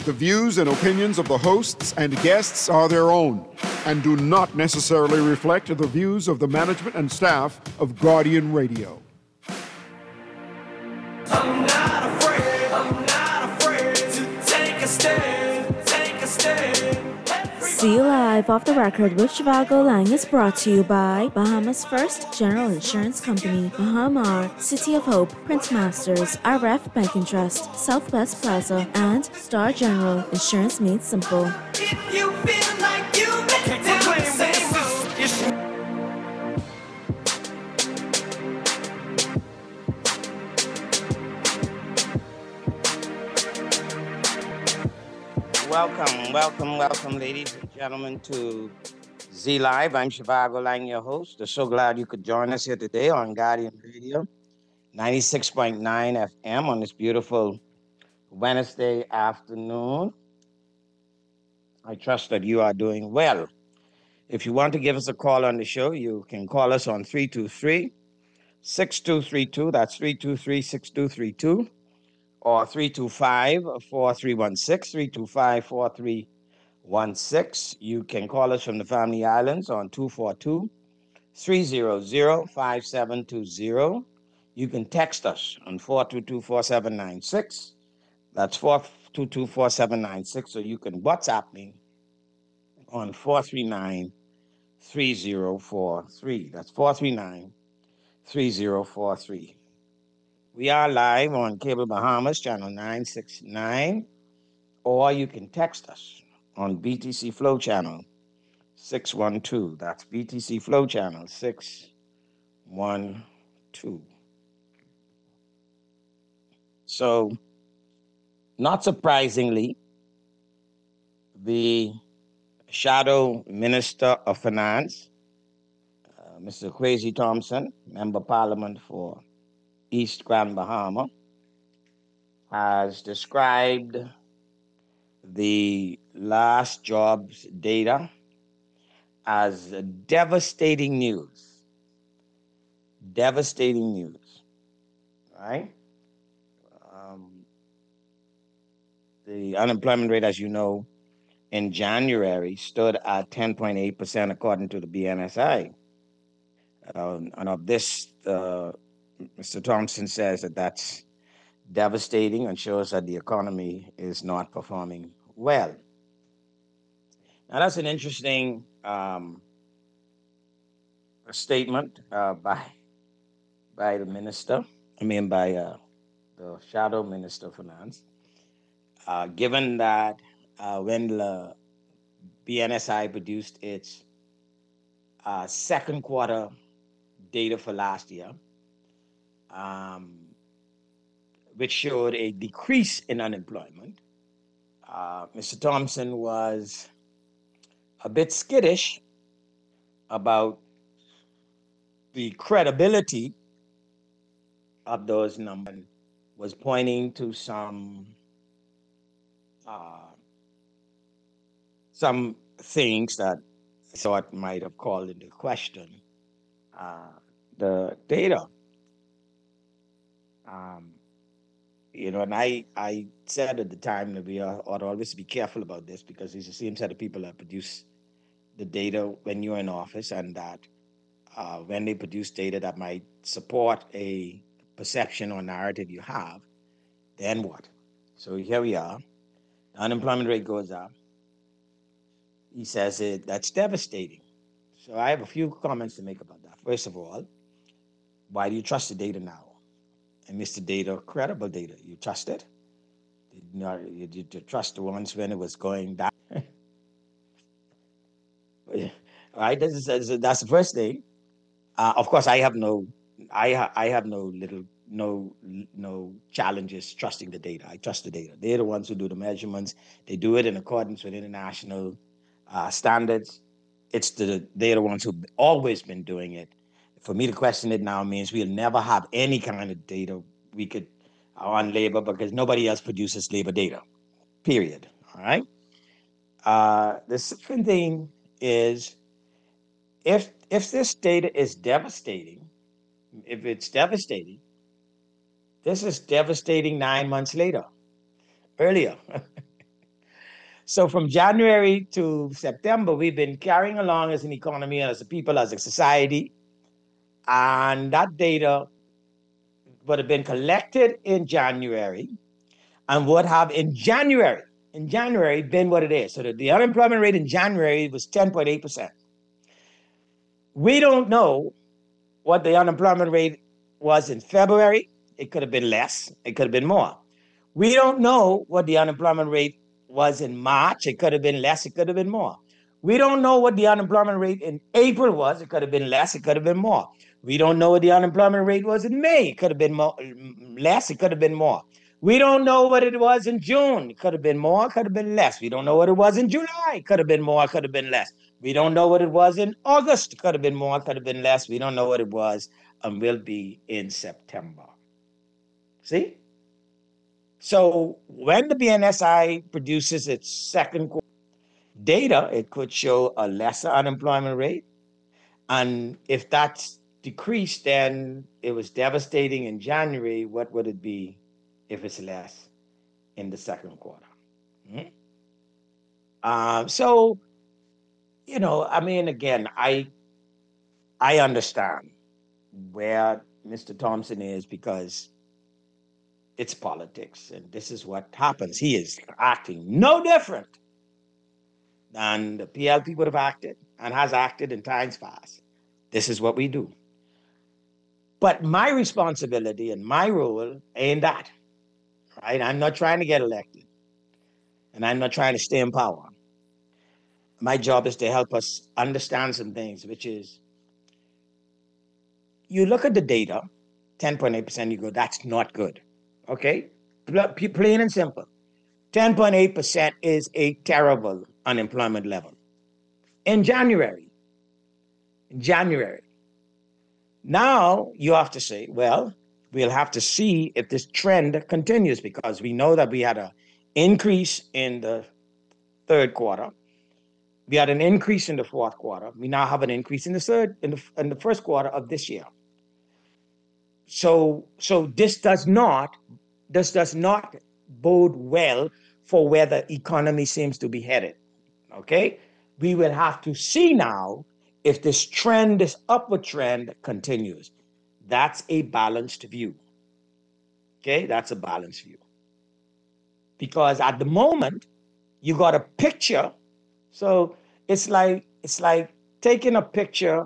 The views and opinions of the hosts and guests are their own and do not necessarily reflect the views of the management and staff of Guardian Radio. I'm not afraid to take a stand, take a stand. See You Live Off the Record with Zhivago Lang is brought to you by Bahamas First General Insurance Company, Bahamar, City of Hope, Print Masters, RF Bank and Trust, Southwest Plaza, and Star General Insurance Made Simple. If you feel like you make it, say so. Welcome, ladies and gentlemen, to Z Live. I'm Zhivago Lang, your host. I'm so glad you could join us here today on Guardian Radio, 96.9 FM on this beautiful Wednesday afternoon. I trust that you are doing well. If you want to give us a call on the show, you can call us on 323-6232. That's 323-6232. Or 325-4316, 325-4316. You can call us from the Family Islands on 242-300-5720. You can text us on 422-4796. That's 422-4796. Or you can WhatsApp me on 439-3043. That's 439-3043. We are live on Cable Bahamas, channel 969, or you can text us on BTC Flow channel 612. That's BTC Flow channel 612. So, not surprisingly, the Shadow Minister of Finance, Mr. Kwesi Thompson, Member of Parliament for East Grand Bahama, has described the last jobs data as devastating news. Devastating news, right? The unemployment rate, as you know, in January stood at 10.8% according to the BNSI. And of this, Mr. Thompson says that that's devastating and shows that the economy is not performing well. Now, that's an interesting statement by the minister, by the Shadow Minister of Finance, given that when the BNSI produced its second quarter data for last year, which showed a decrease in unemployment, Mr. Thompson was a bit skittish about the credibility of those numbers, was pointing to some things that I thought might have called into question the data. And I said at the time that we ought to always be careful about this, because it's the same set of people that produce the data when you're in office, and that when they produce data that might support a perception or narrative you have, then what? So here we are. The unemployment rate goes up. He says that's devastating. So I have a few comments to make about that. First of all, why do you trust the data now? And Mr. Data, credible data, you trust it? Did you trust the ones when it was going down? All right, that's the first thing. Of course, I have no challenges trusting the data. I trust the data. They're the ones who do the measurements. They do it in accordance with international standards. They're the ones who've always been doing it. For me to question it now means we'll never have any kind of data we could on labor, because nobody else produces labor data, period. All right. The second thing is, if this data is devastating, if it's devastating, this is devastating 9 months later, earlier. So from January to September, we've been carrying along as an economy, as a people, as a society. And that data would have been collected in January and would have in January been what it is. So the unemployment rate in January was 10.8%. We don't know what the unemployment rate was in February. It could have been less. It could have been more. We don't know what the unemployment rate was in March. It could have been less. It could have been more. We don't know what the unemployment rate in April was. It could have been less. It could have been more. We don't know what the unemployment rate was in May. It could have been more, less. It could have been more. We don't know what it was in June. It could have been more. It could have been less. We don't know what it was in July. It could have been more. It could have been less. We don't know what it was in August. It could have been more. It could have been less. We don't know what it was and will be in September. See? So when the BNSI produces its second quarter data, it could show a lesser unemployment rate. And if that's decreased, then it was devastating in January. What would it be if it's less in the second quarter? So, I mean, again, I understand where Mr. Thompson is because it's politics, and this is what happens. He is acting no different than the PLP would have acted and has acted in times past. This is what we do. But my responsibility and my role ain't that, right? I'm not trying to get elected, and I'm not trying to stay in power. My job is to help us understand some things, which is you look at the data, 10.8%, you go, that's not good. Okay? Plain and simple. 10.8% is a terrible unemployment level. In January. Now you have to say, well, we'll have to see if this trend continues because we know that we had an increase in the third quarter. We had an increase in the fourth quarter. We now have an increase in the first quarter of this year. So this does not bode well for where the economy seems to be headed. Okay, we will have to see now if this trend, this upward trend, continues. That's a balanced view. Okay, that's a balanced view. Because at the moment, you got a picture. So it's like taking a picture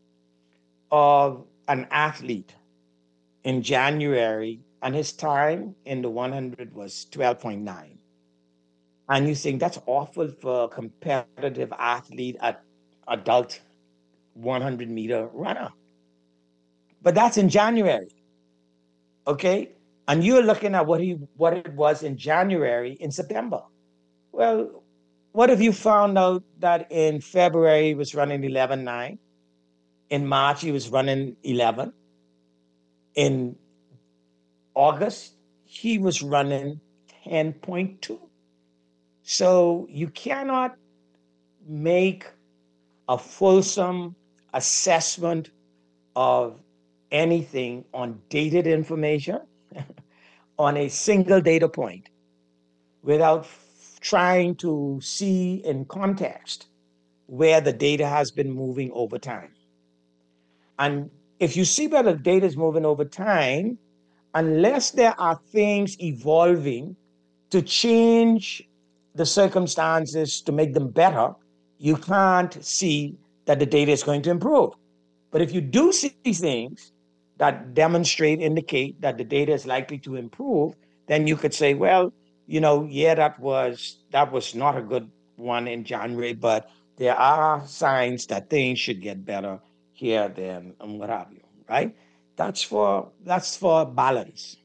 of an athlete in January, and his time in the 100 was 12.9. And you think that's awful for a competitive athlete, at adult 100-meter runner. But that's in January, okay? And you're looking at what it was in January in September. Well, what if you found out that in February he was running 11.9, in March he was running 11, in August he was running 10.2. So you cannot make a fulsome assessment of anything on dated information on a single data point without trying to see in context where the data has been moving over time. And if you see where the data is moving over time, unless there are things evolving to change the circumstances to make them better, you can't see that the data is going to improve. But if you do see things that indicate that the data is likely to improve, then you could say, well, that was not a good one in January, but there are signs that things should get better here, there, and what have you, right? That's for balance,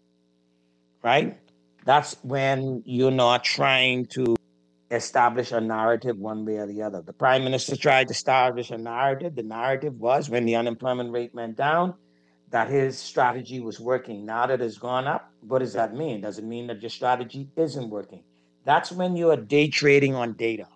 right? That's when you're not trying to establish a narrative one way or the other. The Prime Minister tried to establish a narrative. The narrative was, when the unemployment rate went down, that his strategy was working. Now that it's gone up, what does that mean? Does it mean that your strategy isn't working? That's when you are day trading on data,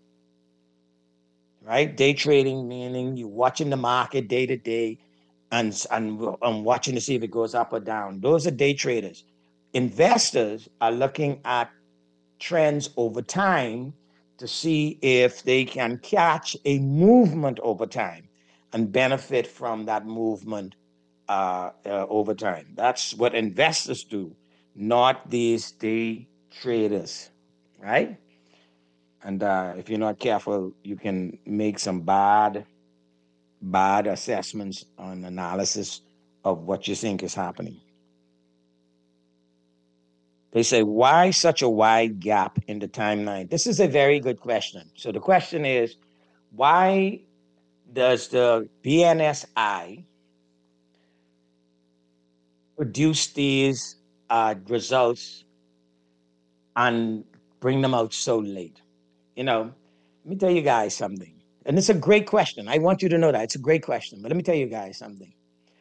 right? Day trading meaning you're watching the market day to day and watching to see if it goes up or down. Those are day traders. Investors are looking at trends over time to see if they can catch a movement over time and benefit from that movement over time. That's what investors do, not these day traders, right? And if you're not careful, you can make some bad assessments on analysis of what you think is happening. They say, why such a wide gap in the timeline? This is a very good question. So the question is, why does the BNSI produce these results and bring them out so late? Let me tell you guys something. And it's a great question. I want you to know that it's a great question. But let me tell you guys something.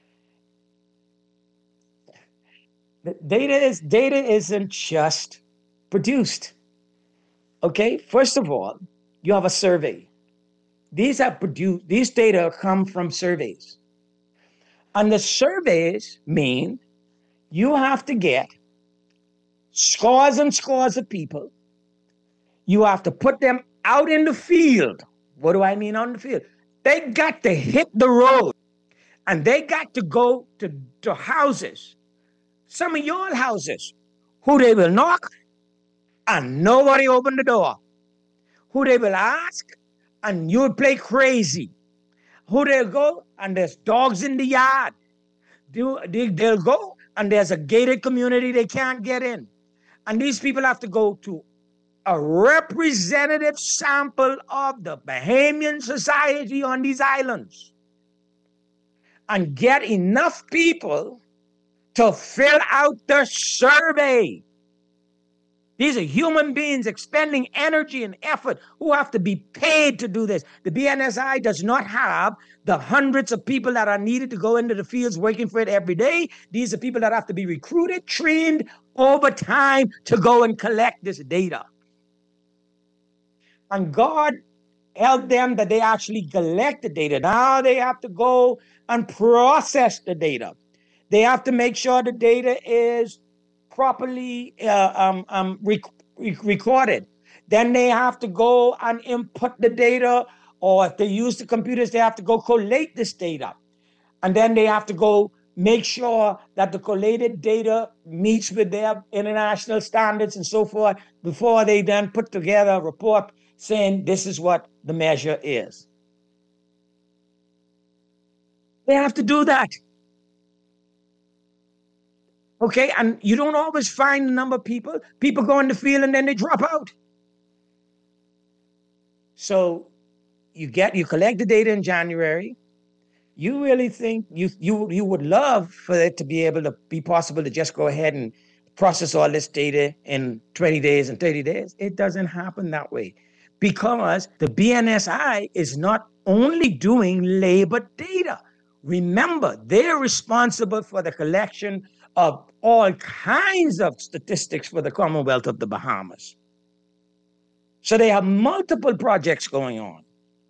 Data isn't just produced. Okay, first of all, you have a survey. These data come from surveys. And the surveys mean you have to get scores and scores of people. You have to put them out in the field. What do I mean on the field? They got to hit the road. And they got to go to houses, some of your houses, who they will knock and nobody open the door. Who they will ask and you'll play crazy. Who they'll go and there's dogs in the yard. They'll go and there's a gated community they can't get in. And these people have to go to a representative sample of the Bahamian society on these islands and get enough people to fill out the survey. These are human beings expending energy and effort who have to be paid to do this. The BNSI does not have the hundreds of people that are needed to go into the fields working for it every day. These are people that have to be recruited, trained over time to go and collect this data. And God helped them that they actually collect the data. Now they have to go and process the data. They have to make sure the data is properly recorded. Then they have to go and input the data, or if they use the computers, they have to go collate this data. And then they have to go make sure that the collated data meets with their international standards and so forth before they then put together a report saying this is what the measure is. They have to do that. Okay, and you don't always find the number of people. People go in the field and then they drop out. So you collect the data in January. You really think you would love for it to be possible to just go ahead and process all this data in 20 days and 30 days? It doesn't happen that way because the BNSI is not only doing labor data. Remember, they're responsible for the collection of all kinds of statistics for the Commonwealth of the Bahamas. So they have multiple projects going on.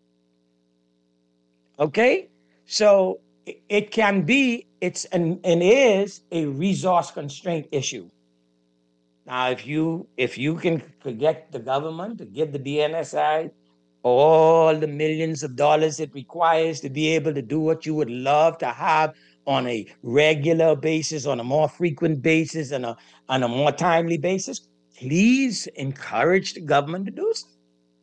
Okay? So it can be, it's and is a resource constraint issue. Now, if you can get the government to give the BNSI all the millions of dollars it requires to be able to do what you would love to have on a regular basis, on a more frequent basis, and on a more timely basis, please encourage the government to do so.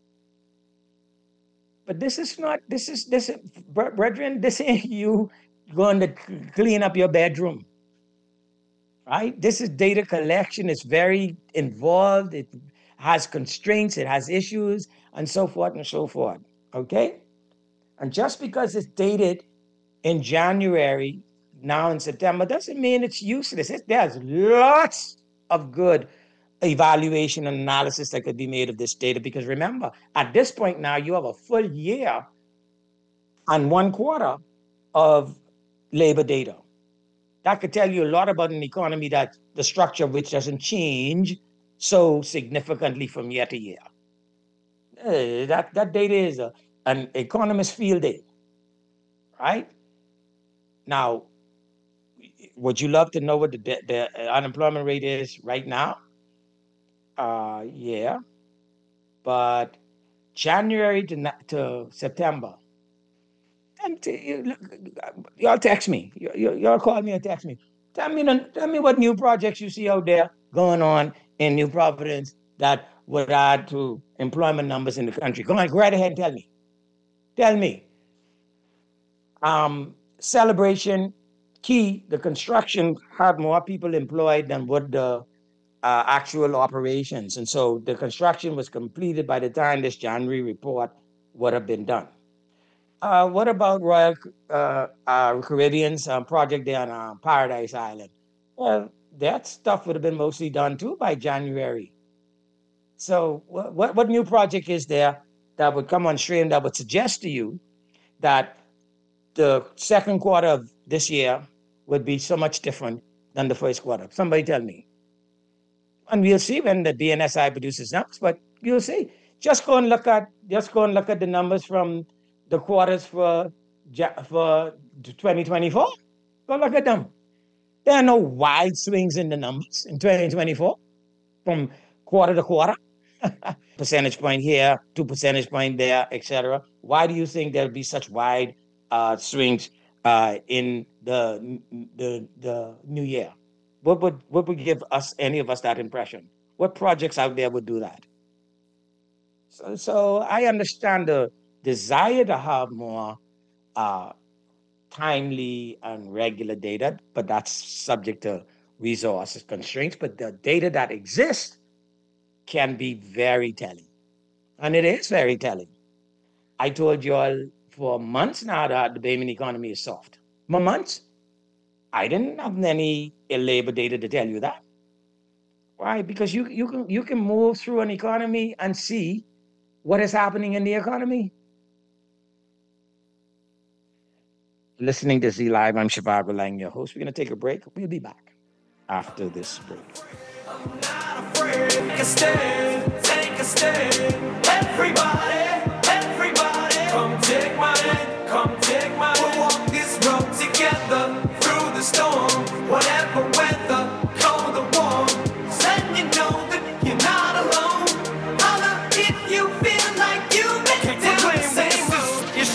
But this is, brethren, this ain't you going to clean up your bedroom, right? This is data collection. It's very involved. It has constraints. It has issues, and so forth and so forth, okay? And just because it's dated in January, now in September, doesn't mean it's useless. There's lots of good evaluation and analysis that could be made of this data, because remember, at this point now, you have a full year and 1 quarter of labor data. That could tell you a lot about an economy that the structure of which doesn't change so significantly from year to year. That data is an economist field day, right? Now, would you love to know what the unemployment rate is right now? Yeah, but January to September. And y'all text me. Y'all call me and text me. Tell me what new projects you see out there going on in New Providence that would add to employment numbers in the country. Go right ahead and tell me. Tell me. Celebration, Key, the construction had more people employed than what the actual operations. And so the construction was completed by the time this January report would have been done. What about Royal Caribbean's project there on Paradise Island? Well, that stuff would have been mostly done too by January. So what new project is there that would come on stream that would suggest to you that the second quarter of this year would be so much different than the first quarter? Somebody tell me. And we'll see when the BNSI produces numbers, but you'll see. Just go and look at the numbers from the quarters for 2024. Go look at them. There are no wide swings in the numbers in 2024 from quarter to quarter. Percentage point here, 2 percentage point there, etc. Why do you think there'll be such wide swings in the new year? What would give any of us that impression? What projects out there would do that? So I understand the desire to have more timely and regular data, but that's subject to resources constraints. But the data that exists can be very telling. And it is very telling. I told you all for months now that the Bahamian economy is soft. Months. I didn't have any labor data to tell you that. Why? Because you can move through an economy and see what is happening in the economy. Listening to Z Live, I'm Shivago Lang, your host. We're going to take a break. We'll be back after this break. I'm not afraid. Take a stand. Everybody, come take my hand, We'll walk this road together through the storm, whatever weather, cold or warm. Letting you know that you're not alone. Holla if you feel like you've been down the same road.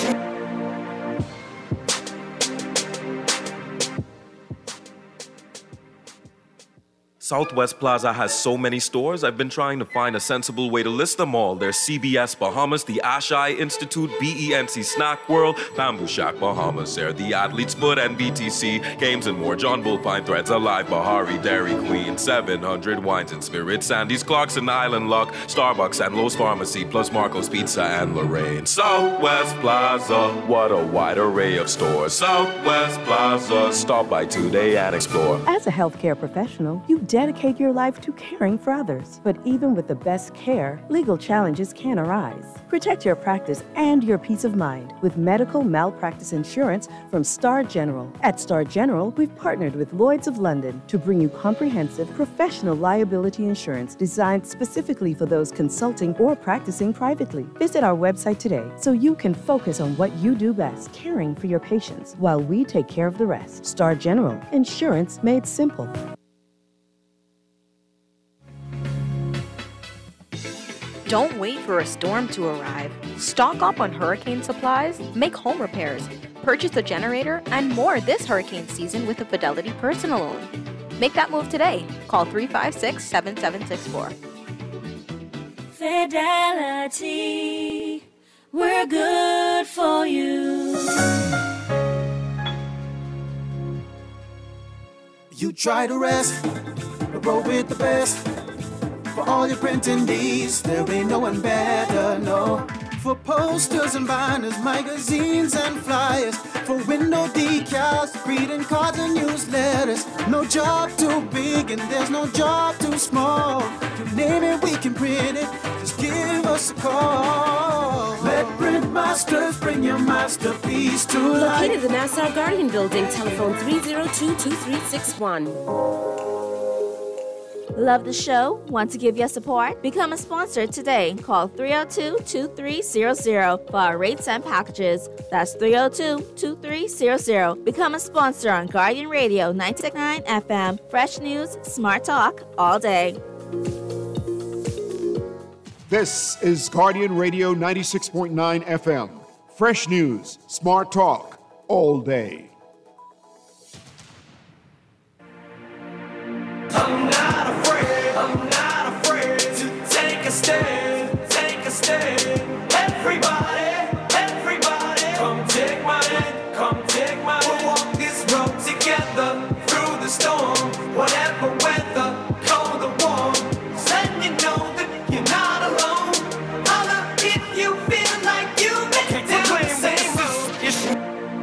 Southwest Plaza has so many stores, I've been trying to find a sensible way to list them all. There's CBS Bahamas, the Ashai Institute, BENC Snack World, Bamboo Shack Bahamas, there, the Athlete's Foot and BTC, Games and More, John Bull Fine Threads, Alive Bahari, Dairy Queen, 700 Wines and Spirits, Sandy's Clocks and Island Luck, Starbucks and Lowe's Pharmacy, plus Marco's Pizza and Lorraine. Southwest Plaza, what a wide array of stores. Southwest Plaza, stop by today and explore. As a healthcare professional, you dedicate your life to caring for others. But even with the best care, legal challenges can arise. Protect your practice and your peace of mind with medical malpractice insurance from Star General. At Star General, we've partnered with Lloyd's of London to bring you comprehensive professional liability insurance designed specifically for those consulting or practicing privately. Visit our website today so you can focus on what you do best, caring for your patients, while we take care of the rest. Star General, insurance made simple. Don't wait for a storm to arrive. Stock up on hurricane supplies, make home repairs, purchase a generator, and more this hurricane season with a Fidelity personal loan. Make that move today. Call 356-7764. Fidelity, we're good for you. You try to rest, but roll with the best. For all your printing needs, there ain't no one better, no. For posters and banners, magazines and flyers, for window decals, greeting cards and newsletters. No job too big and there's no job too small. You name it, we can print it, just give us a call. Let Print Masters bring your masterpiece to life. Located in the Nassau Guardian Building, telephone 302-2361. Love the show? Want to give your support? Become a sponsor today. Call 302-2300 for our rates and packages. That's 302-2300. Become a sponsor on Guardian Radio 96.9 FM. Fresh news, smart talk, all day. This is Guardian Radio 96.9 FM. Fresh news, smart talk, all day. I'm not afraid to take a stand, Everybody, come take my hand, we'll walk this road together through the storm, whatever weather, cold or warm, letting you know that you're not alone. Holla if you feel like you've been down the same road.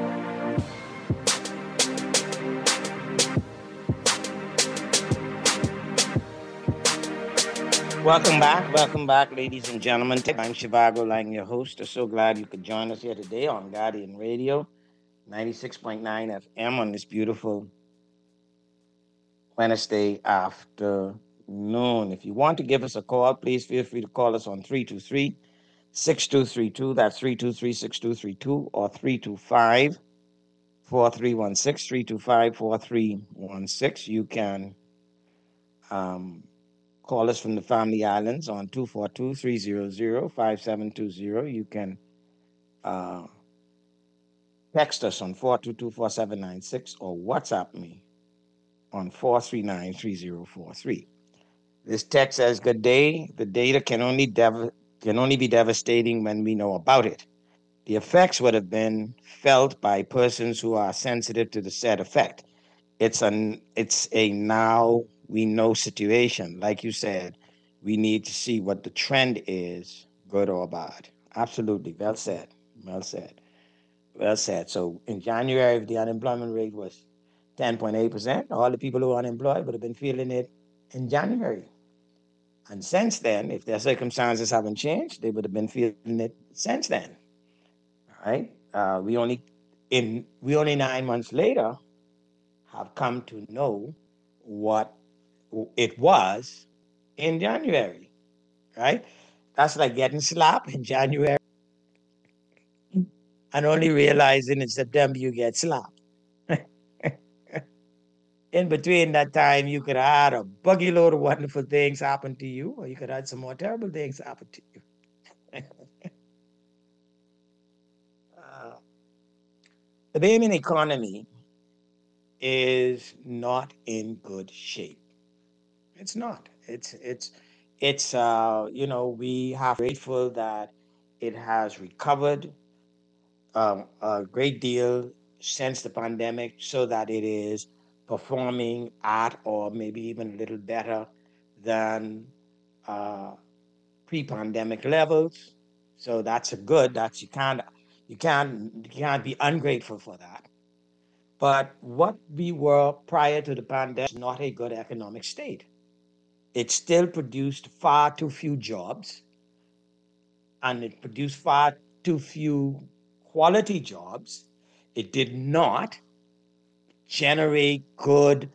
Welcome back, ladies and gentlemen. I'm Shivago Lang, your host. I'm so glad you could join us here today on Guardian Radio, 96.9 FM on this beautiful Wednesday afternoon. If you want to give us a call, please feel free to call us on 323-6232. That's 323-6232 or 325-4316, 325-4316. You can call us from the Family Islands on 242-300-5720. You can text us on 422-4796 or WhatsApp me on 439-3043. This text says, "Good day. The data can only be devastating when we know about it. The effects would have been felt by persons who are sensitive to the said effect. It's a now we know situation. Like you said, we need to see what the trend is, good or bad." Absolutely. Well said. So in January, if the unemployment rate was 10.8%, all the people who are unemployed would have been feeling it in January. And since then, if their circumstances haven't changed, they would have been feeling it since then. All right? We only 9 months later have come to know what it was in January, right? That's like getting slapped in January and only realizing in September you get slapped. In between that time, you could have had a buggy load of wonderful things happen to you, or you could have had some more terrible things happen to you. The Bahamian economy is not in good shape. It's not. It's we have grateful that it has recovered a great deal since the pandemic, so that it is performing at or maybe even a little better than pre-pandemic levels. So that's a good. That's you can't be ungrateful for that. But what we were prior to the pandemic is not a good economic state. It still produced far too few jobs, and it produced far too few quality jobs. It did not generate good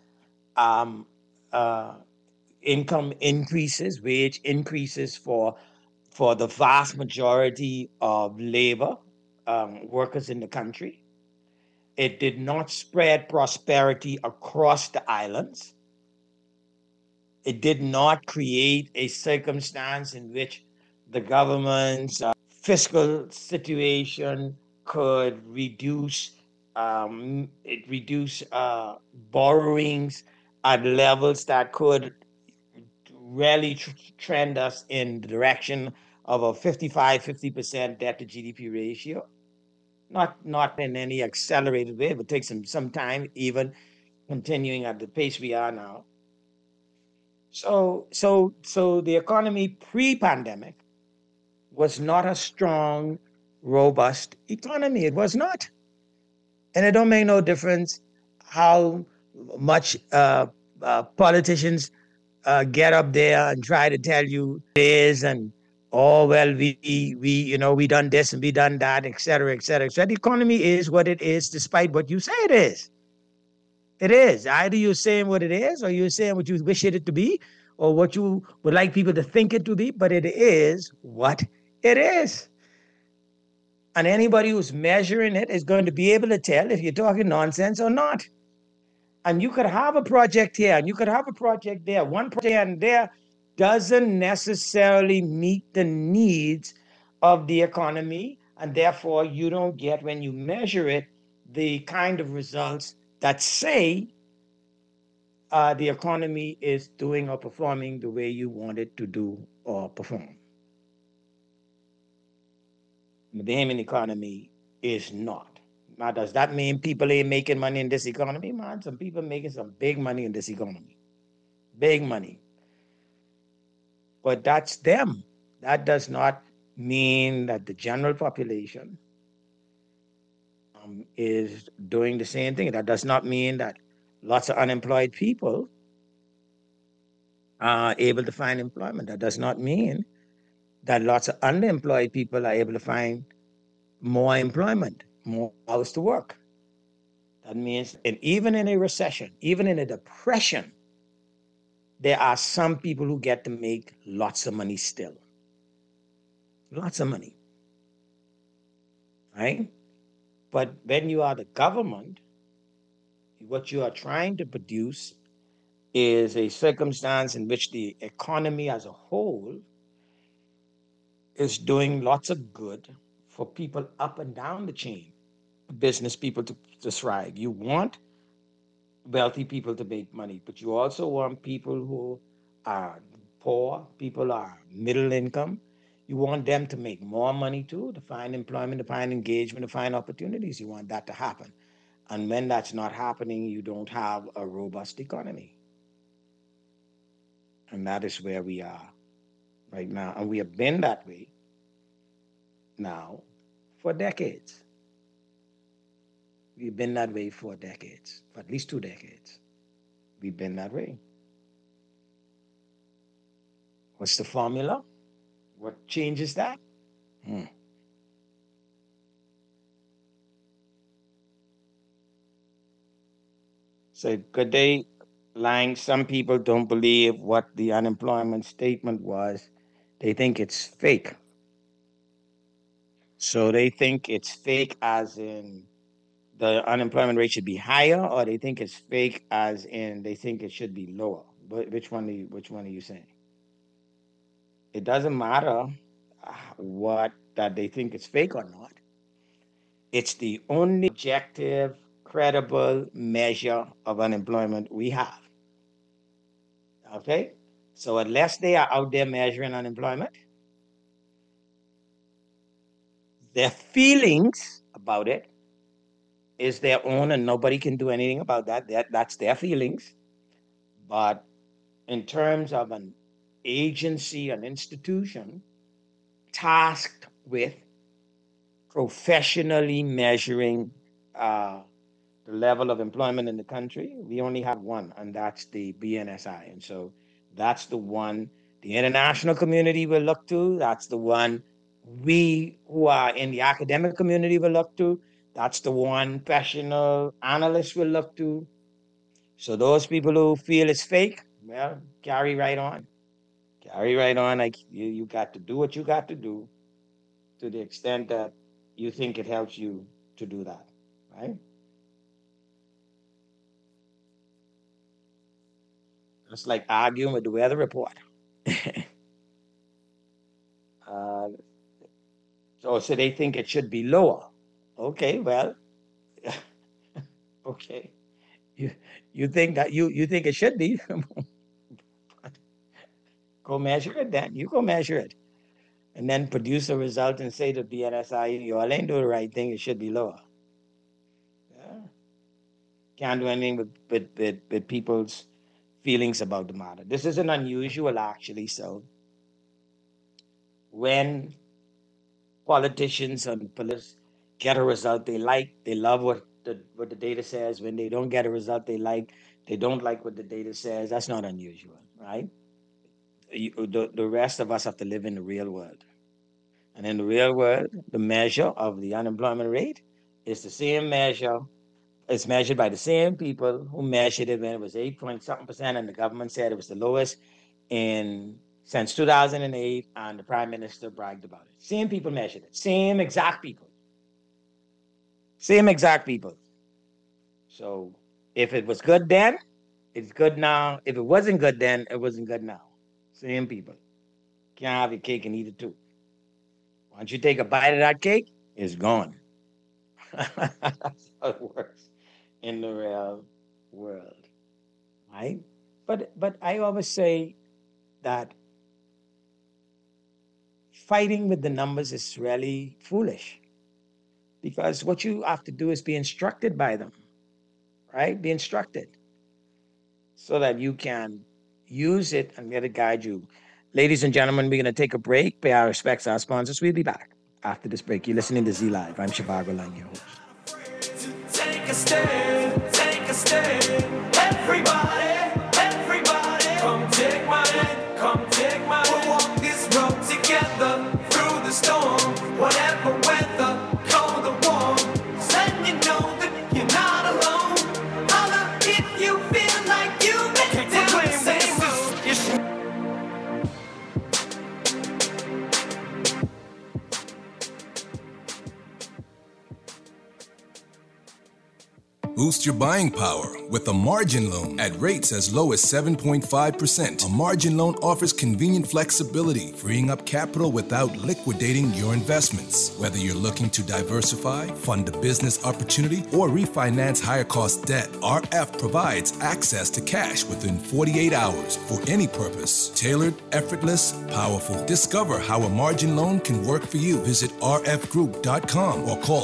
income increases, wage increases for the vast majority of labor workers in the country. It did not spread prosperity across the islands. It did not create a circumstance in which the government's fiscal situation could reduce borrowings at levels that could really trend us in the direction of a 50% debt to GDP ratio. Not in any accelerated way. It would take some time, even continuing at the pace we are now. So the economy pre-pandemic was not a strong, robust economy. It was not. And it don't make no difference how much politicians get up there and try to tell you it is, and we done this and we done that, et cetera, et cetera. So the economy is what it is, despite what you say it is. It is. Either you're saying what it is, or you're saying what you wish it to be, or what you would like people to think it to be, but it is what it is. And anybody who's measuring it is going to be able to tell if you're talking nonsense or not. And you could have a project here, and you could have a project there, one project and there, doesn't necessarily meet the needs of the economy, and therefore you don't get, when you measure it, the kind of results that say the economy is doing or performing the way you want it to do or perform. The Bahamian economy is not. Now, does that mean people ain't making money in this economy? Man, some people making some big money in this economy. Big money. But that's them. That does not mean that the general population is doing the same thing. That does not mean that lots of unemployed people are able to find employment. That does not mean that lots of underemployed people are able to find more employment, more hours to work. That means, and even in a recession, even in a depression, there are some people who get to make lots of money still. Lots of money. Right? But when you are the government, what you are trying to produce is a circumstance in which the economy as a whole is doing lots of good for people up and down the chain, business people to thrive. You want wealthy people to make money, but you also want people who are poor, people are middle income. You want them to make more money too, to find employment, to find engagement, to find opportunities. You want that to happen. And when that's not happening, you don't have a robust economy. And that is where we are right now. And we have been that way now for decades. We've been that way for decades, for at least 2 decades. We've been that way. What's the formula? What changes that? So, good day, Lang. Some people don't believe what the unemployment statement was. They think it's fake. So they think it's fake as in the unemployment rate should be higher, or they think it's fake as in they think it should be lower. Which one are you saying? It doesn't matter what that they think it's fake or not. It's the only objective, credible measure of unemployment we have. Okay? So unless they are out there measuring unemployment, their feelings about it is their own, and nobody can do anything about that. That's their feelings. But in terms of an agency, an institution tasked with professionally measuring the level of employment in the country, we only have one, and that's the BNSI. And so that's the one the international community will look to. That's the one we who are in the academic community will look to. That's the one professional analysts will look to. So those people who feel it's fake, well, carry right on. Carry right on. Like you got to do what you got to do to the extent that you think it helps you to do that, right? It's like arguing with the weather report. So they think it should be lower. Okay, well, okay. You think that you think it should be? Go measure it then. You go measure it. And then produce a result and say to BNSI, you all ain't doing the right thing, it should be lower. Yeah. Can't do anything with people's feelings about the matter. This isn't unusual, actually. So when politicians and police get a result they like, they love what the data says. When they don't get a result they like, they don't like what the data says. That's not unusual, right? The rest of us have to live in the real world. And in the real world, the measure of the unemployment rate is the same measure. It's measured by the same people who measured it when it was 8-point-something%, and the government said it was the lowest since 2008, and the prime minister bragged about it. Same people measured it. Same exact people. Same exact people. So if it was good then, it's good now. If it wasn't good then, it wasn't good now. Same people. Can't have your cake and eat it too. Once you take a bite of that cake, it's gone. That's how it works in the real world, right? But I always say that fighting with the numbers is really foolish because what you have to do is be instructed by them, right? Be instructed so that you can use it and let it guide you. Ladies and gentlemen, we're going to take a break, pay our respects to our sponsors. We'll be back after this break. You're listening to Z Live. I'm Shivago Lang, your host. Take a stand, take a stand. Everybody, come take my hand, come take my hand. We'll walk this road together through the storm. Whatever weather, cold or warm. Letting you know that you're not alone. Holla if you feel like you make it down the same road. Boost your buying power with a margin loan at rates as low as 7.5%. A margin loan offers convenient flexibility, freeing up capital without liquidating your investments. Whether you're looking to diversify, fund a business opportunity, or refinance higher cost debt, RF provides access to cash within 48 hours for any purpose. Tailored, effortless, powerful. Discover how a margin loan can work for you. Visit rfgroup.com or call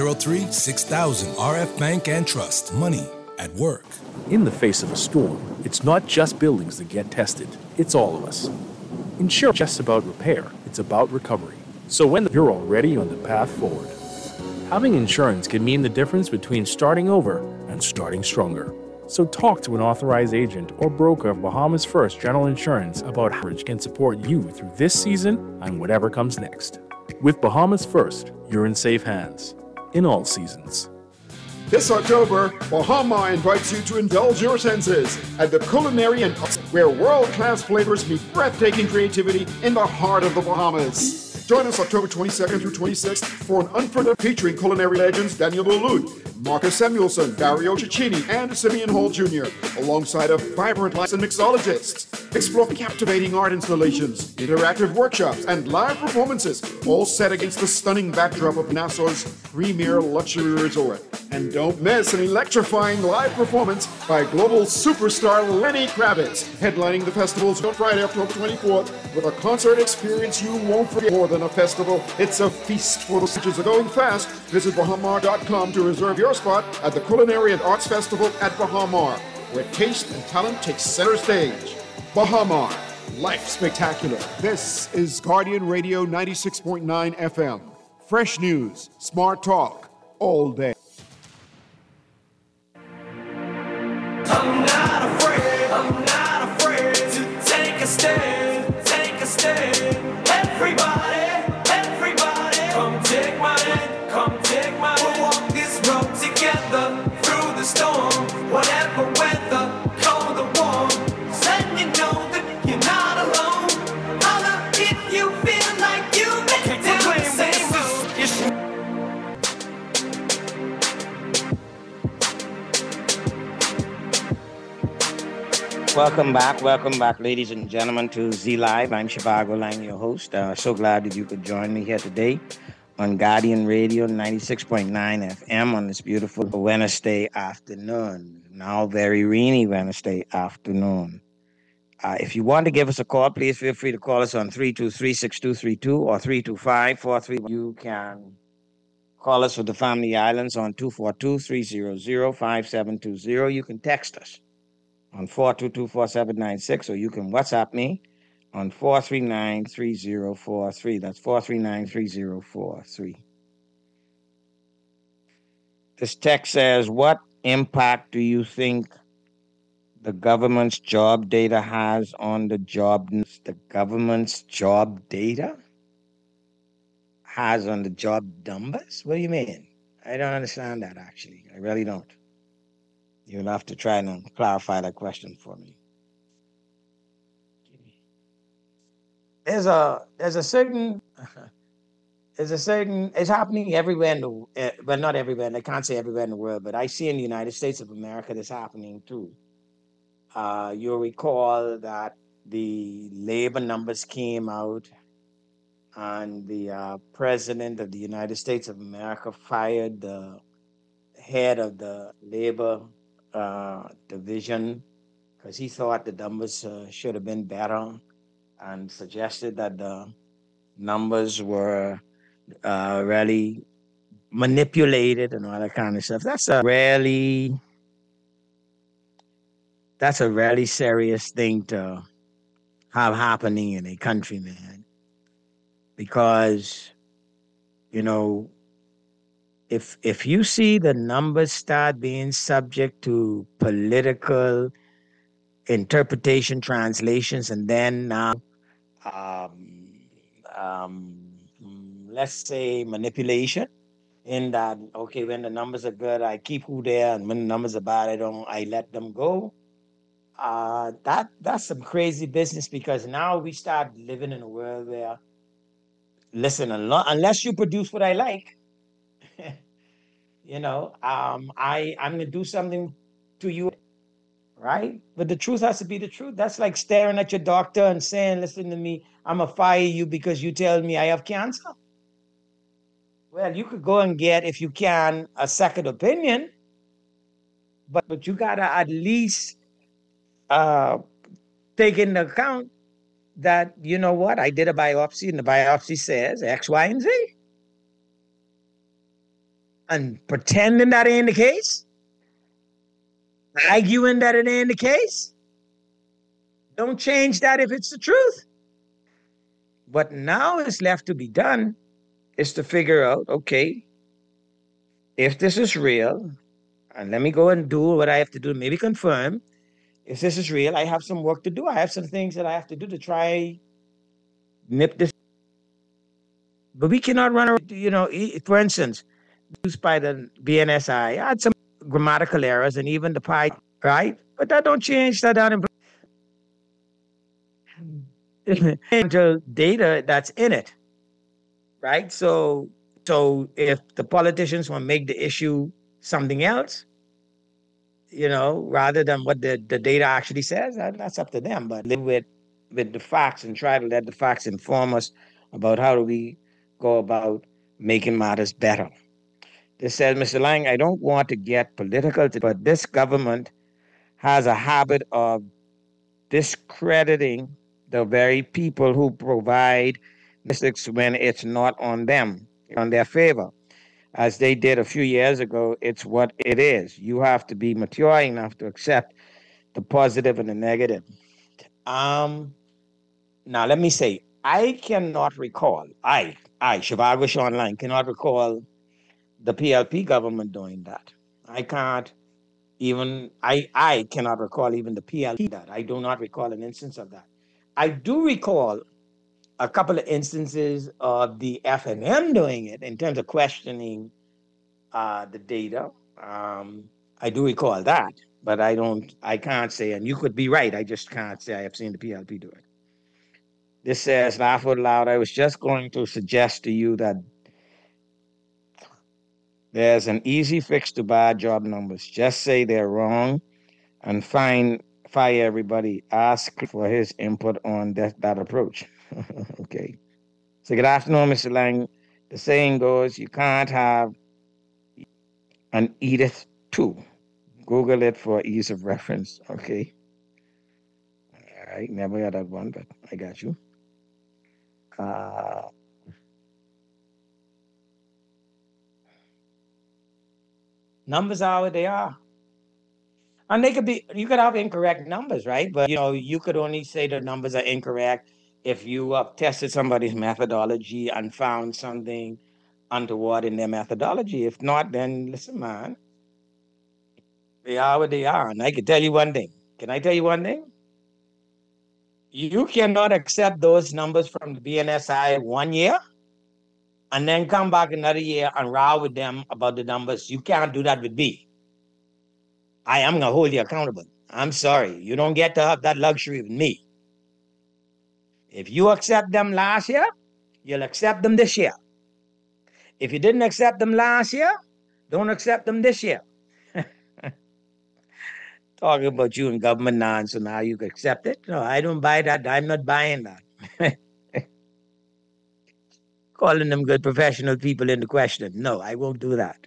603-6000. RF Bank and Trust. Money at work. In the face of a storm, it's not just buildings that get tested, it's all of us. Insurance is just about repair, it's about recovery. So when you're already on the path forward, having insurance can mean the difference between starting over and starting stronger. So talk to an authorized agent or broker of Bahamas First General Insurance about how it can support you through this season and whatever comes next. With Bahamas First, you're in safe hands in all seasons. This October, Bahama invites you to indulge your senses at the Culinary and where world-class flavors meet breathtaking creativity in the heart of the Bahamas. Join us October 22nd through 26th for an unforgettable featuring culinary legends Daniel Boulud, Marcus Samuelson, Dario Cicchini, and Simeon Hall Jr., alongside a vibrant licensed mixologists. Explore captivating art installations, interactive workshops, and live performances, all set against the stunning backdrop of Nassau's premier luxury resort. And don't miss an electrifying live performance by global superstar Lenny Kravitz, headlining the festival's on Friday, October 24th, with a concert experience you won't forget. More than a festival, it's a feast for the senses. Going fast. Visit bahamar.com to reserve your spot at the Culinary and Arts Festival at Bahamar, where taste and talent take center stage. Bahamar, life spectacular. This is Guardian Radio 96.9 FM. Fresh news, smart talk, all day. I'm not afraid to take a stand, take a stand. Everybody, come take my hand, come take my hand. We'll walk this road together through the storm. Whatever weather, cold or warm. Letting you know that you're not alone. Holla if you feel like you make it down the same road. Welcome back, ladies and gentlemen, to Z Live. I'm Shivago Lang, your host. So glad that you could join me here today on Guardian Radio 96.9 FM on this beautiful Wednesday afternoon. Now very rainy Wednesday afternoon. If you want to give us a call, please feel free to call us on 323-6232 or 325-43. You can call us with the Family Islands on 242-300-5720. You can text us on 422-4796, or you can WhatsApp me on 439-3043. That's 439-3043. This text says, what impact do you think the government's job data has on the government's job data has on the job numbers? What do you mean? I don't understand that, actually. I really don't. You'll have to try and clarify that question for me. There's a certain, it's happening everywhere in the, well, not everywhere, and I can't say everywhere in the world, but I see in the United States of America this happening too. You'll recall that the labor numbers came out, and the president of the United States of America fired the head of the labor division because he thought the numbers should have been better, and suggested that the numbers were really manipulated and all that kind of stuff. That's a really serious thing to have happening in a country, man. Because, you know, if you see the numbers start being subject to political interpretation, translations, and then now, let's say manipulation, in that, okay, when the numbers are good, I keep who they are, and when the numbers are bad, I let them go. That's some crazy business, because now we start living in a world where, listen, unless you produce what I like, I'm gonna do something to you, right? But the truth has to be the truth. That's like staring at your doctor and saying, listen to me, I'm gonna fire you because you tell me I have cancer. Well, you could go and get, if you can, a second opinion, but you gotta at least take into account that, you know what, I did a biopsy and the biopsy says X, Y, and Z. And pretending that ain't the case, arguing that it ain't the case, don't change that if it's the truth. What now is left to be done is to figure out, okay, if this is real, and let me go and do what I have to do, maybe confirm. If this is real, I have some work to do. I have some things that I have to do to try nip this. But we cannot run around, for instance, used by the BNSI, I had some grammatical errors and even the pi, right? But that don't change that data that's in it, right? So if the politicians want to make the issue something else, rather than what the data actually says, that's up to them. But live with the facts and try to let the facts inform us about how do we go about making matters better. This says, Mr. Lang, I don't want to get political, but this government has a habit of discrediting the very people who provide statistics when it's not on them, on their favor. As they did a few years ago, it's what it is. You have to be mature enough to accept the positive and the negative. Now, let me say, I cannot recall, Shivago Sean Lang, cannot recall the PLP government doing that. I cannot recall even the PLP that. I do not recall an instance of that. I do recall a couple of instances of the FNM doing it in terms of questioning the data. I do recall that, but I can't say, and you could be right, I just can't say I have seen the PLP do it. This says, laugh out loud, I was just going to suggest to you that there's an easy fix to bad job numbers. Just say they're wrong and fire everybody. Ask for his input on that approach. Okay. So good afternoon, Mr. Lang. The saying goes, you can't have an Edith 2. Google it for ease of reference. Okay. All right. Never got that one, but I got you. Numbers are what they are. And you could have incorrect numbers, right? But, you could only say the numbers are incorrect if you have tested somebody's methodology and found something untoward in their methodology. If not, then listen, man, they are what they are. And I can tell you one thing. Can I tell you one thing? You cannot accept those numbers from the BNSI 1 year and then come back another year and row with them about the numbers. You can't do that with me. I am going to hold you accountable. I'm sorry. You don't get to have that luxury with me. If you accept them last year, you'll accept them this year. If you didn't accept them last year, don't accept them this year. talking about you in government now, so now you can accept it. No, I don't buy that. I'm not buying that. Calling them good professional people into question. No, I won't do that.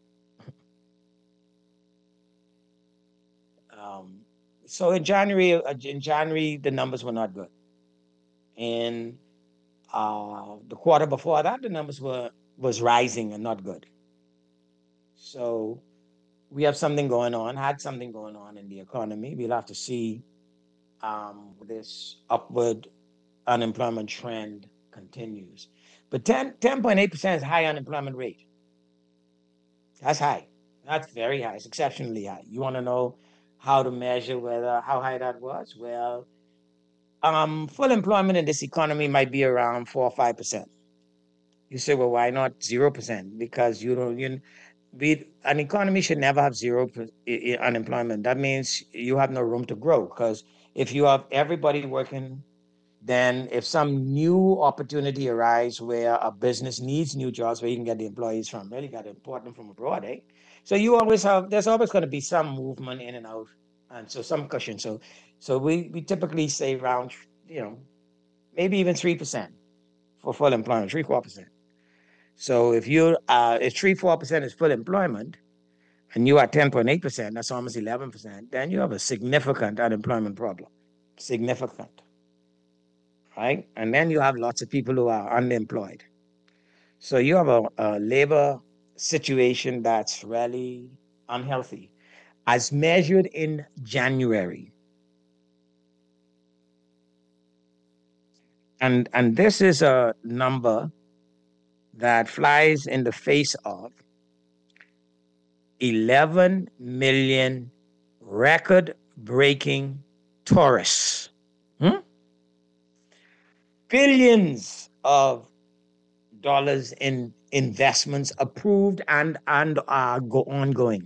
So in January, the numbers were not good. In the quarter before that, the numbers was rising and not good. So we have something going on, had something going on in the economy. We'll have to see this upward unemployment trend continues. But 10.8% is high unemployment rate. That's high. That's very high. It's exceptionally high. You want to know how to measure how high that was? Well, full employment in this economy might be around 4 or 5%. You say, well, why not 0%? Because an economy should never have zero unemployment. That means you have no room to grow. Because if you have everybody working, then if some new opportunity arises where a business needs new jobs where you can get the employees from, really got to import them from abroad, eh? So there's always going to be some movement in and out, and so some cushion. So we typically say around, maybe even 3% for full employment, 3-4%. So if 3-4% is full employment, and you are 10.8%, that's almost 11%, then you have a significant unemployment problem. Significant. Right? And then you have lots of people who are unemployed. So you have a labor situation that's really unhealthy, as measured in January. And this is a number that flies in the face of 11 million record-breaking tourists. Billions of dollars in investments approved and are ongoing.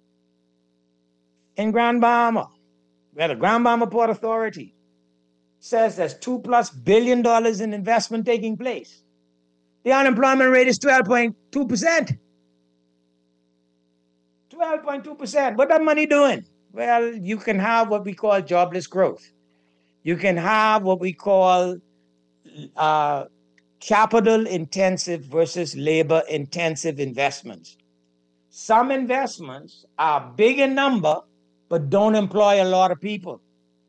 In Grand Bahama, where the Grand Bahama Port Authority says there's $2+ billion in investment taking place. The unemployment rate is 12.2%. 12.2%. What that money doing? Well, you can have what we call jobless growth. You can have what we call capital intensive versus labor intensive investments. Some investments are big in number, but don't employ a lot of people.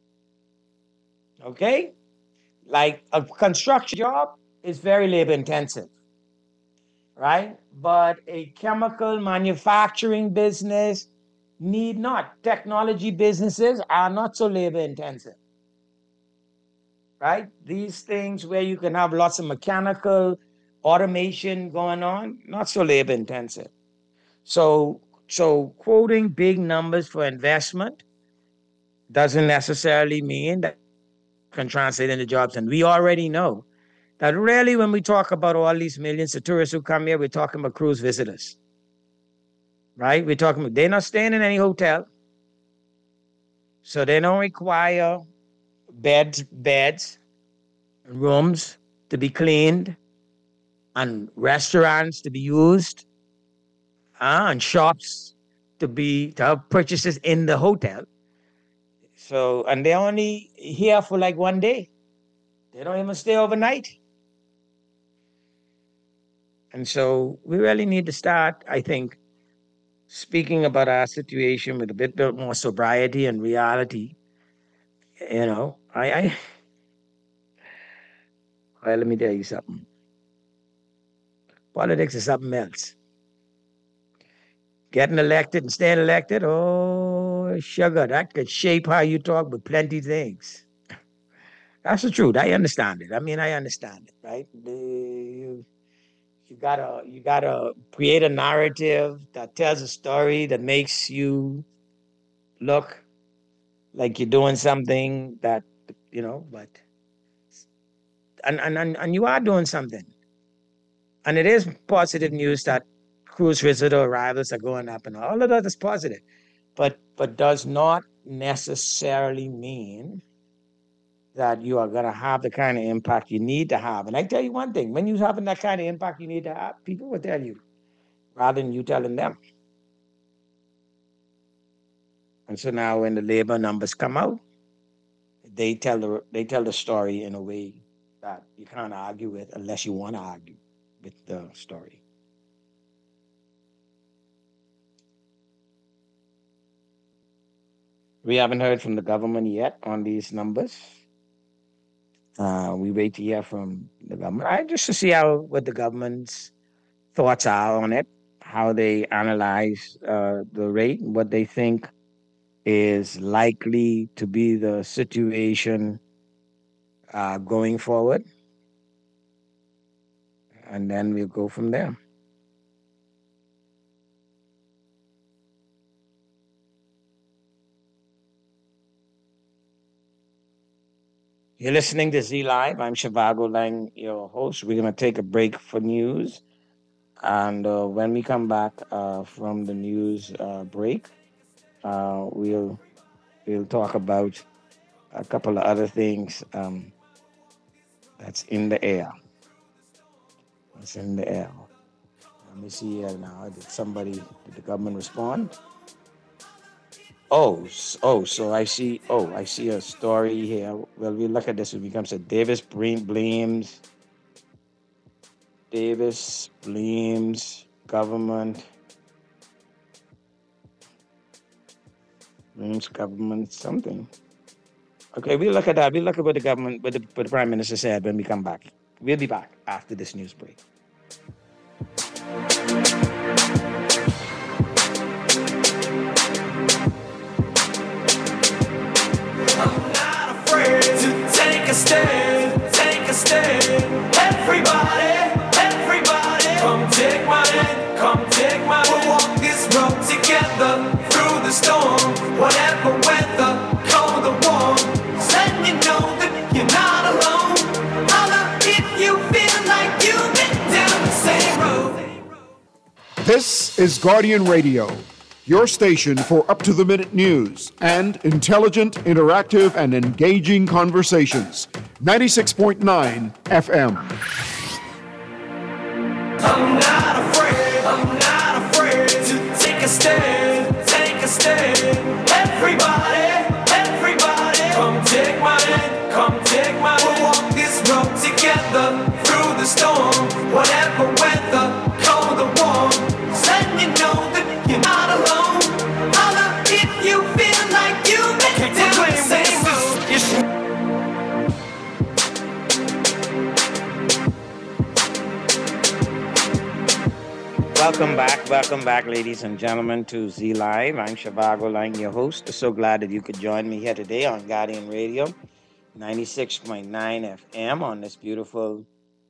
Okay? Like a construction job is very labor intensive, right? But a chemical manufacturing business need not. Technology businesses are not so labor intensive. Right? These things where you can have lots of mechanical automation going on, not so labor intensive. So quoting big numbers for investment doesn't necessarily mean that can translate into jobs. And we already know that really when we talk about all these millions of tourists who come here, we're talking about cruise visitors. Right? We're talking about, they're not staying in any hotel. So they don't require beds, rooms to be cleaned, and restaurants to be used, and shops to have purchases in the hotel. So, and they're only here for like one day. They don't even stay overnight. And so we really need to start, I think, speaking about our situation with a bit more sobriety and reality. Well, let me tell you something. Politics is something else. Getting elected and staying elected, oh, sugar, that could shape how you talk with plenty of things. That's the truth. I understand it. I understand it, right? You gotta create a narrative that tells a story that makes you look like you're doing something that, but and you are doing something. And it is positive news that cruise visitor arrivals are going up, and all of that is positive, but does not necessarily mean that you are going to have the kind of impact you need to have. And I tell you one thing, when you're having that kind of impact you need to have, people will tell you rather than you telling them. And so now when the labor numbers come out, they tell the story in a way that you can't argue with unless you want to argue with the story. We haven't heard from the government yet on these numbers. We wait to hear from the government, just to see what the government's thoughts are on it, how they analyze the rate, what they think is likely to be the situation going forward. And then we'll go from there. You're listening to Z Live. I'm Shivago Lang, your host. We're going to take a break for news. And when we come back from the news break, we'll talk about a couple of other things that's in the air. It's in the air. Let me see here now. Did the government respond? So I see a story here. Well, we look at this. It becomes a Davis blames government. Blames government something. Okay, we'll look at that. We'll look at what the Prime Minister said when we come back. We'll be back after this news break. Take a stand. Everybody, come take my hand. We'll walk this road together through the storm. Whatever weather, cold or warm. Letting you know that you're not alone. Holla if you feel like you've been down the same road. This is Guardian Radio, your station for up-to-the-minute news and intelligent, interactive, and engaging conversations. 96.9 FM. I'm not afraid to take a stand. Everybody, come take my hand. We'll walk this road together through the storm. Whatever weather, cold or warm. Letting you know that you're not alone. Holla if you feel like you've been down the same road. Welcome back, ladies and gentlemen, to Z Live. I'm Shivago Lang, your host. So glad that you could join me here today on Guardian Radio, 96.9 FM on this beautiful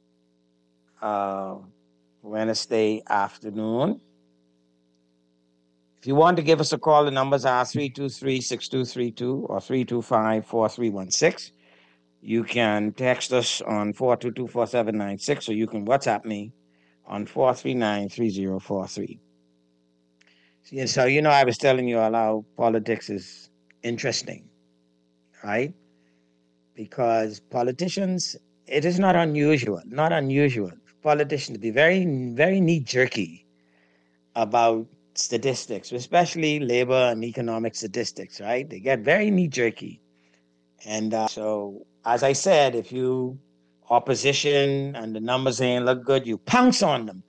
Wednesday afternoon. If you want to give us a call, the numbers are 323-6232 or 325-4316. You can text us on 422-4796, or you can WhatsApp me on 439-3043. So, I was telling you all how politics is interesting, right? Because politicians, it is not unusual for politicians to be very, very knee-jerky about statistics, especially labor and economic statistics, right? They get very knee-jerky. And so, as I said, if you opposition and the numbers ain't look good, you pounce on them.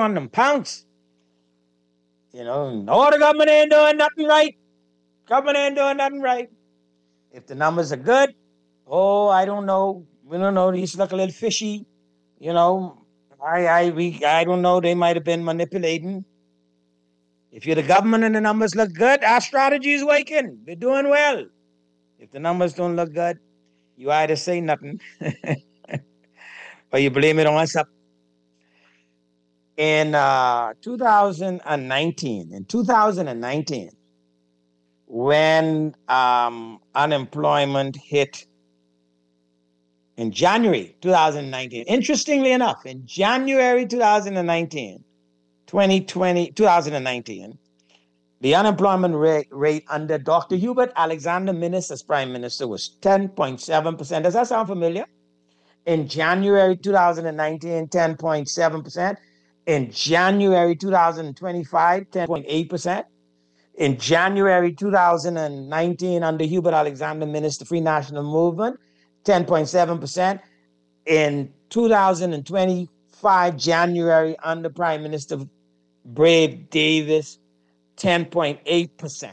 No, the government ain't doing nothing right. If the numbers are good, I don't know. We don't know. These look a little fishy. I don't know. They might have been manipulating. If you're the government and the numbers look good, our strategy is working. We're doing well. If the numbers don't look good, you either say nothing or you blame it on us up. In 2019, when unemployment hit in January 2019, interestingly enough, in January 2019, the unemployment rate under Dr. Hubert Alexander Minnis as Prime Minister was 10.7%. Does that sound familiar? In January 2019, 10.7%. In January 2025, 10.8%. In January 2019, under Hubert Alexander, Minister Free National Movement, 10.7%. In 2025, January, under Prime Minister Brave Davis, 10.8%.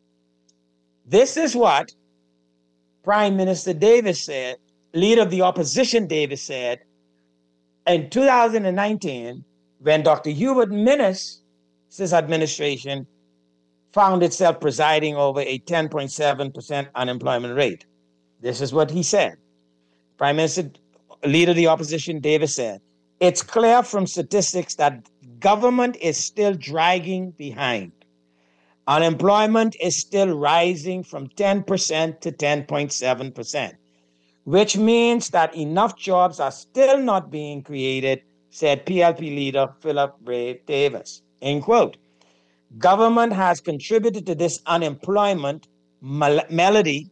This is what Prime Minister Davis said, leader of the opposition Davis said, in 2019, when Dr. Hubert Minnis' administration found itself presiding over a 10.7% unemployment rate. This is what he said. Prime Minister, leader of the opposition, Davis said, it's clear from statistics that government is still dragging behind. Unemployment is still rising from 10% to 10.7%, which means that enough jobs are still not being created, said PLP leader Philip Brave Davis. End quote. Government has contributed to this unemployment malady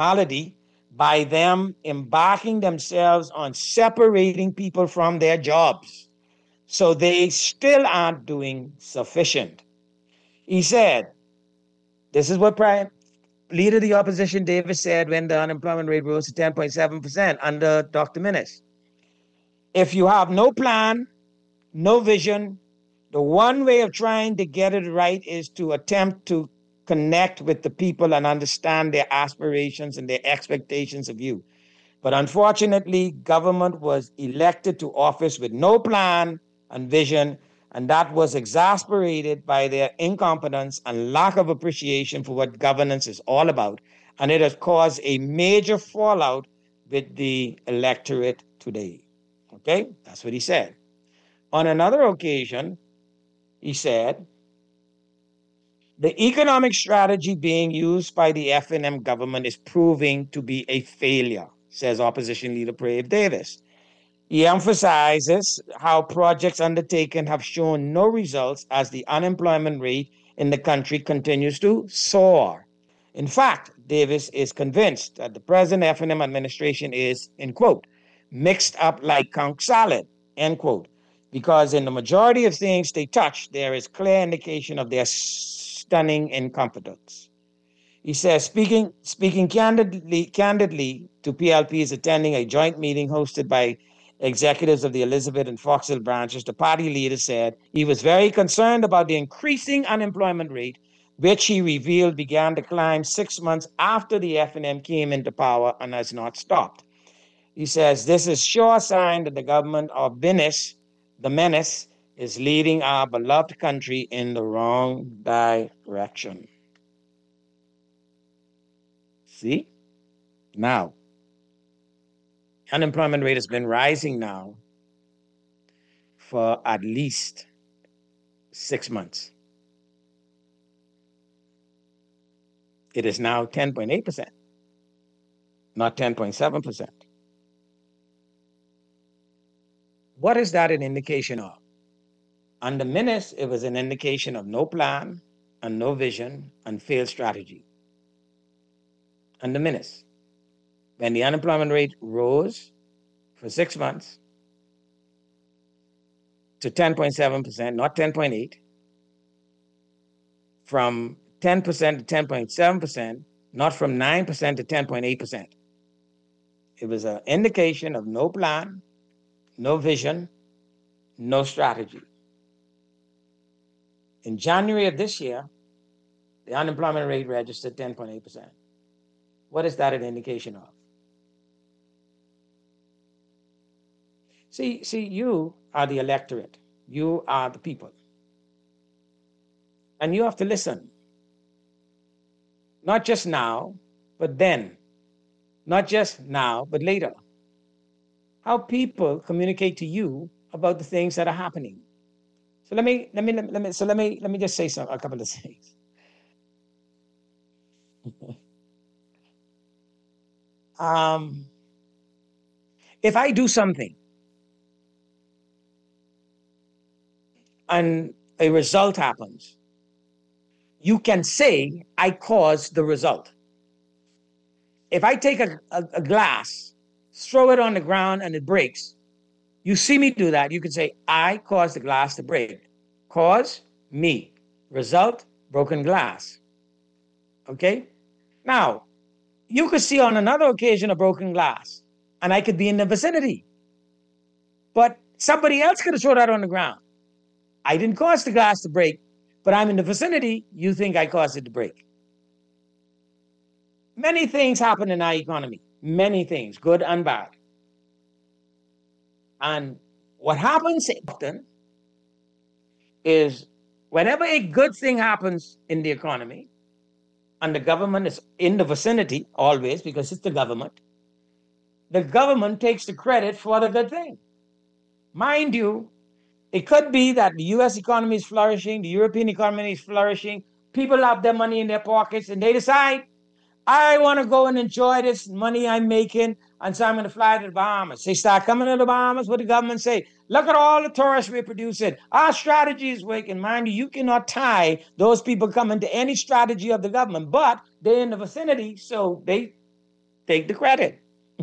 by them embarking themselves on separating people from their jobs. So they still aren't doing sufficient. He said, this is what leader of the opposition Davis said when the unemployment rate rose to 10.7% under Dr. Minnis. If you have no plan, no vision, the one way of trying to get it right is to attempt to connect with the people and understand their aspirations and their expectations of you. But unfortunately, government was elected to office with no plan and vision, and that was exasperated by their incompetence and lack of appreciation for what governance is all about. And it has caused a major fallout with the electorate today. Okay, that's what he said. On another occasion, he said, the economic strategy being used by the FNM government is proving to be a failure, says opposition leader Brave Davis. He emphasizes how projects undertaken have shown no results as the unemployment rate in the country continues to soar. In fact, Davis is convinced that the present FNM administration is, in quote, mixed up like conch salad, end quote, because in the majority of things they touch, there is clear indication of their stunning incompetence. He says, speaking candidly to PLPs attending a joint meeting hosted by executives of the Elizabeth and Fox Hill branches, the party leader said he was very concerned about the increasing unemployment rate, which he revealed began to climb 6 months after the FNM came into power and has not stopped. He says, this is sure sign that the government of the menace, is leading our beloved country in the wrong direction. See? Now, unemployment rate has been rising now for at least 6 months. It is now 10.8%, not 10.7%. What is that an indication of? Under Minnis, it was an indication of no plan and no vision and failed strategy. Under Minnis, when the unemployment rate rose for 6 months to 10.7%, not 10.8, from 10% to 10.7%, not from 9% to 10.8%. It was an indication of no plan, no vision, no strategy. In January of this year, the unemployment rate registered 10.8%. What is that an indication of? See, you are the electorate. You are the people. And you have to listen. Not just now, but then. Not just now, but later. How people communicate to you about the things that are happening. So let me just say a couple of things. If I do something and a result happens, you can say I caused the result. If I take a glass, throw it on the ground and it breaks, you see me do that, you can say I caused the glass to break. Cause, me. Result, broken glass. Okay? Now, you could see on another occasion a broken glass, and I could be in the vicinity. But somebody else could have thrown that on the ground. I didn't cause the glass to break, but I'm in the vicinity. You think I caused it to break. Many things happen in our economy. Many things, good and bad. And what happens often is whenever a good thing happens in the economy, and the government is in the vicinity always because it's the government takes the credit for the good thing. Mind you, it could be that the US economy is flourishing, the European economy is flourishing, people have their money in their pockets, and they decide, I want to go and enjoy this money I'm making, and so I'm going to fly to the Bahamas. They start coming to the Bahamas. What the government say? Look at all the tourists we're producing. Our strategy is working. Mind you, you cannot tie those people coming to any strategy of the government, but they're in the vicinity, so they take the credit.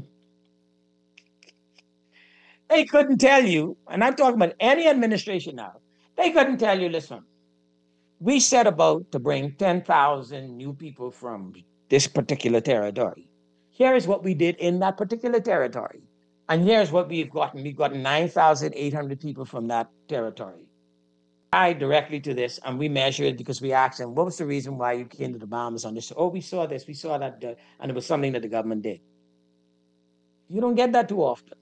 They couldn't tell you, and I'm talking about any administration now, they couldn't tell you, listen, we set about to bring 10,000 new people from this particular territory. Here is what we did in that particular territory. And here's what we've gotten. We've gotten 9,800 people from that territory. Tied directly to this, and we measure it because we asked them, what was the reason why you came to the Bahamas on this? Oh, we saw this, we saw that, and it was something that the government did. You don't get that too often.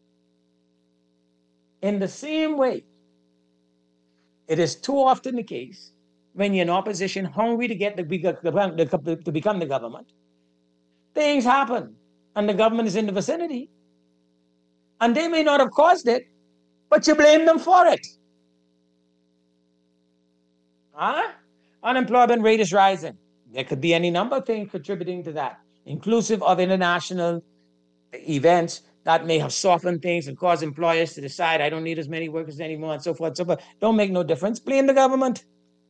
In the same way, it is too often the case when you're in opposition, hungry to get to become the government, things happen, and the government is in the vicinity, and they may not have caused it, but you blame them for it. Unemployment rate is rising. There could be any number of things contributing to that, inclusive of international events that may have softened things and caused employers to decide, I don't need as many workers anymore, and so forth, so forth. Don't make no difference. Blame the government.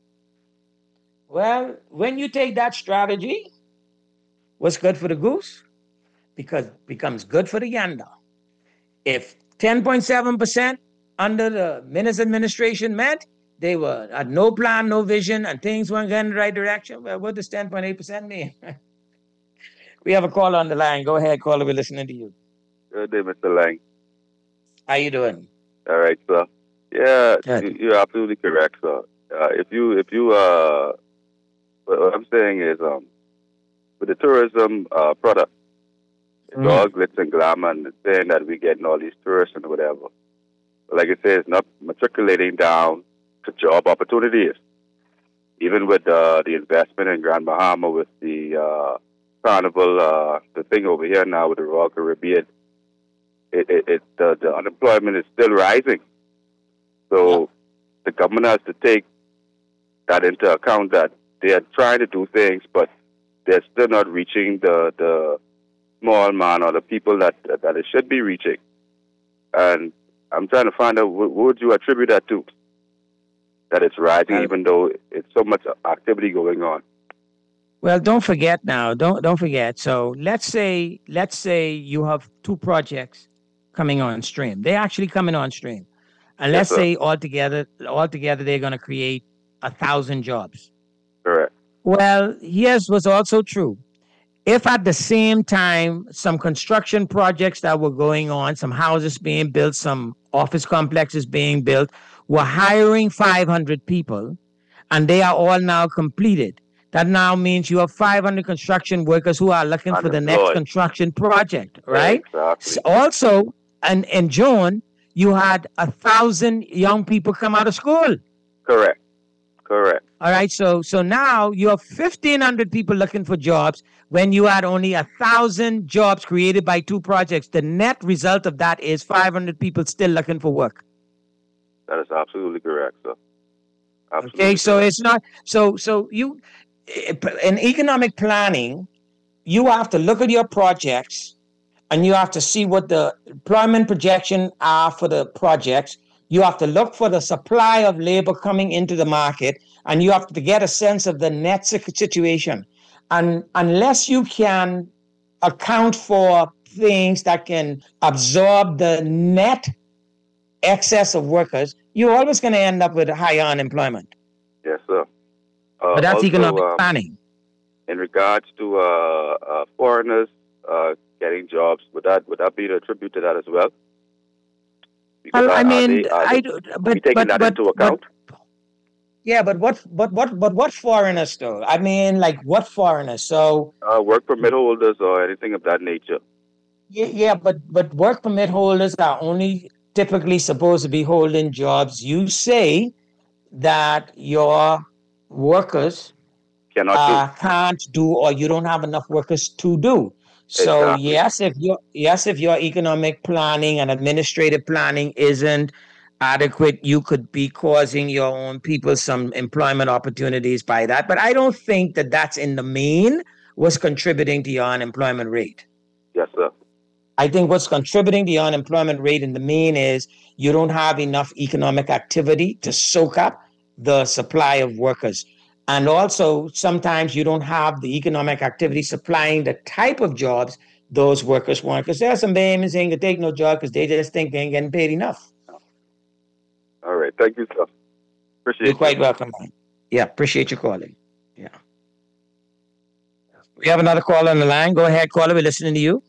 Well, when you take that strategy, what's good for the goose becomes good for the gander. If 10.7% under the Minnis administration meant they had no plan, no vision, and things weren't going in the right direction, well, what does 10.8% mean? We have a caller on the line. Go ahead, caller. We're listening to you. Good day, Mr. Lang. How you doing? All right, sir. Yeah, you're absolutely correct, sir. What I'm saying is, with the tourism product, it's all glitz and glamour, and it's saying that we're getting all these tourists and whatever. But like I said, it's not matriculating down to job opportunities. Even with the investment in Grand Bahama, with the Carnival, the thing over here now with the Royal Caribbean, the unemployment is still rising. So the government has to take that into account, that they are trying to do things, but they're still not reaching the small man or the people that it should be reaching. And I'm trying to find out, what would you attribute that to? That it's rising, even though it's so much activity going on. Well, don't forget now. Don't forget. So let's say you have two projects coming on stream. They're actually coming on stream, and let's say altogether they're going to create 1,000 jobs. Correct. Well, here's what's also true. If at the same time some construction projects that were going on, some houses being built, some office complexes being built, were hiring 500 people, and they are all now completed, that now means you have 500 construction workers who are looking for the next construction project, right? Exactly. Also, and in June, you had 1,000 young people come out of school. Correct. All right, so now you have 1,500 people looking for jobs when you had only 1,000 jobs created by two projects. The net result of that is 500 people still looking for work. That is absolutely correct, sir. Absolutely okay, so it's not so you in economic planning, you have to look at your projects and you have to see what the employment projection are for the projects. You have to look for the supply of labor coming into the market, and you have to get a sense of the net situation. And unless you can account for things that can absorb the net excess of workers, you're always going to end up with higher unemployment. Yes, sir. But that's also, economic planning. In regards to foreigners getting jobs, would that be a tribute to that as well? Because Well, I mean, we taking that into account? Yeah, but what foreigners though? I mean, like what foreigners? So work permit holders or anything of that nature. Yeah, but work permit holders are only typically supposed to be holding jobs. You say that your workers can't do, or you don't have enough workers to do. So exactly. if your economic planning and administrative planning isn't adequate, you could be causing your own people some employment opportunities by that. But I don't think that that's in the main was contributing to your unemployment rate. Yes, sir. I think what's contributing to the unemployment rate in the main is you don't have enough economic activity to soak up the supply of workers. And also, sometimes you don't have the economic activity supplying the type of jobs those workers want. Because there are some babies saying they take no job because they just think they ain't getting paid enough. All right. Thank you, sir. Appreciate You're quite welcome, man. Yeah, appreciate you calling. Yeah. We have another caller on the line. Go ahead, caller. We're listening to you.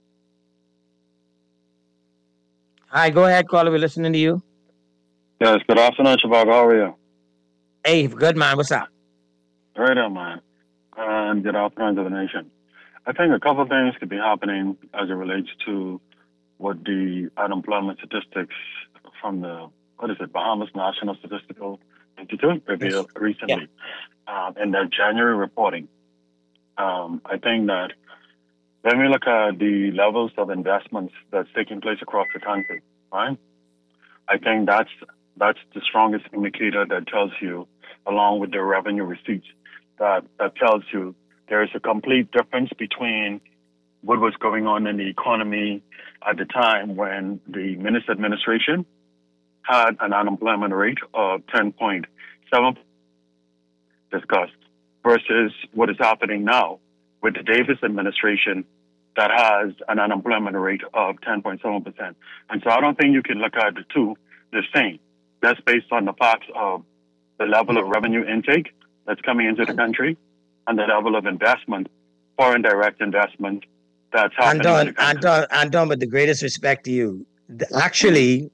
Hi, go ahead, caller. We're listening to you. Yes, good afternoon, Chivago. How are you? Hey, good, man. What's up? Right on, man. And good afternoon to the nation. I think a couple of things could be happening as it relates to what the unemployment statistics from the, Bahamas National Statistical Institute revealed recently in their January reporting. I think that when we look at the levels of investments that's taking place across the country, right? I think that's the strongest indicator that tells you, along with the revenue receipts, that tells you there is a complete difference between what was going on in the economy at the time when the Minnis administration had an unemployment rate of 10.7% discussed versus what is happening now with the Davis administration that has an unemployment rate of 10.7%. And so I don't think you can look at the two the same. That's based on the facts of the level of revenue intake that's coming into the country and the level of investment, foreign direct investment that's happening in the country. Anton, with the greatest respect to you, actually,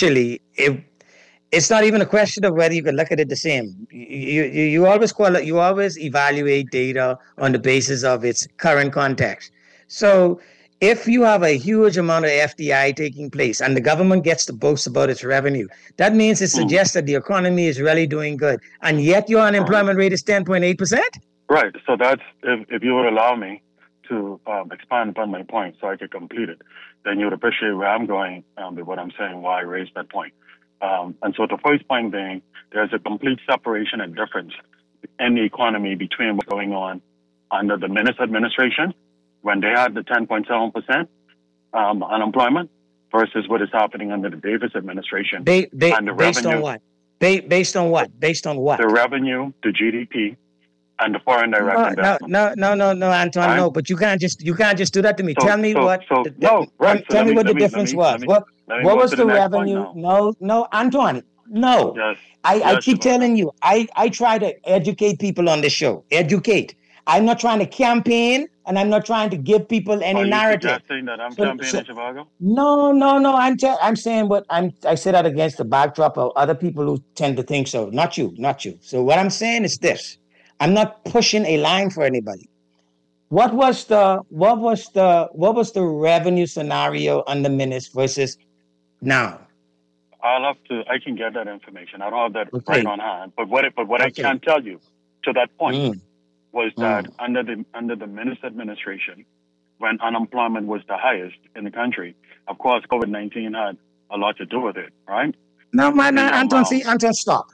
it's not even a question of whether you can look at it the same. You always evaluate data on the basis of its current context. So if you have a huge amount of FDI taking place and the government gets to boast about its revenue, that means it suggests that the economy is really doing good. And yet your unemployment rate is 10.8%? Right. So that's, if you would allow me to expand upon my point so I could complete it, then you would appreciate where I'm going with what I'm saying, why I raised that point. And so the first point being, there's a complete separation and difference in the economy between what's going on under the Minnis administration, when they had the 10.7% unemployment, versus what is happening under the Davis administration. And the based revenue, on what? Based on what? Based on what? The revenue, the GDP, and the foreign direct investment. No, Anton, right? No. But you can't just do that to me. Tell me what. Tell me what the difference was. What was the revenue? No, Anton. No. Yes. I keep telling you. I try to educate people on this show. Educate. I'm not trying to campaign, and I'm not trying to give people any narrative. Are you suggesting that I'm campaigning, Chivago? No. I'm saying I say that against the backdrop of other people who tend to think so. Not you. So what I'm saying is this. I'm not pushing a line for anybody. What was the revenue scenario under Minnis versus now? I can get that information. I don't have that right on hand. But what I can tell you to that point was that under the Minnis administration, when unemployment was the highest in the country, of course, COVID-19 had a lot to do with it, right? No, man, Anton, stop,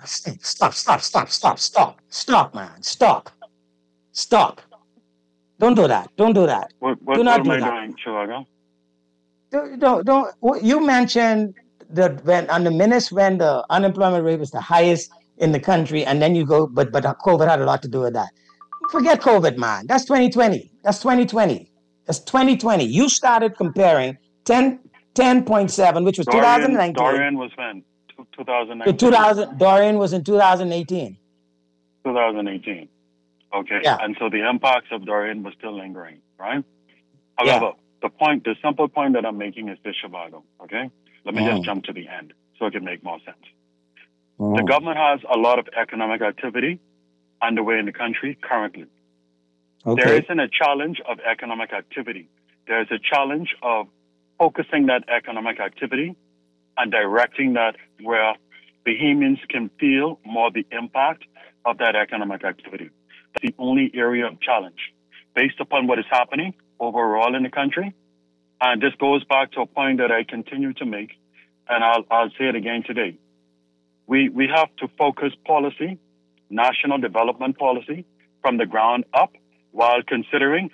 man, stop. Don't do that. What am I doing, Chivago? Don't. You mentioned that when under Minnis, when the unemployment rate was the highest in the country, and then you go, but COVID had a lot to do with that. Forget COVID, man. That's 2020. That's 2020. You started comparing 10.7, which was 2019. Dorian was when? 2019. Dorian was in 2018. 2018. Okay. Yeah. And so the impacts of Dorian were still lingering, right? Yeah. However, the simple point that I'm making is this, Shivago. Okay. Let me just jump to the end so it can make more sense. The government has a lot of economic activity underway in the country currently. Okay. There isn't a challenge of economic activity. There is a challenge of focusing that economic activity and directing that where Bahamians can feel more the impact of that economic activity. That's the only area of challenge based upon what is happening overall in the country. And this goes back to a point that I continue to make, and I'll say it again today. We have to focus policy, national development policy, from the ground up while considering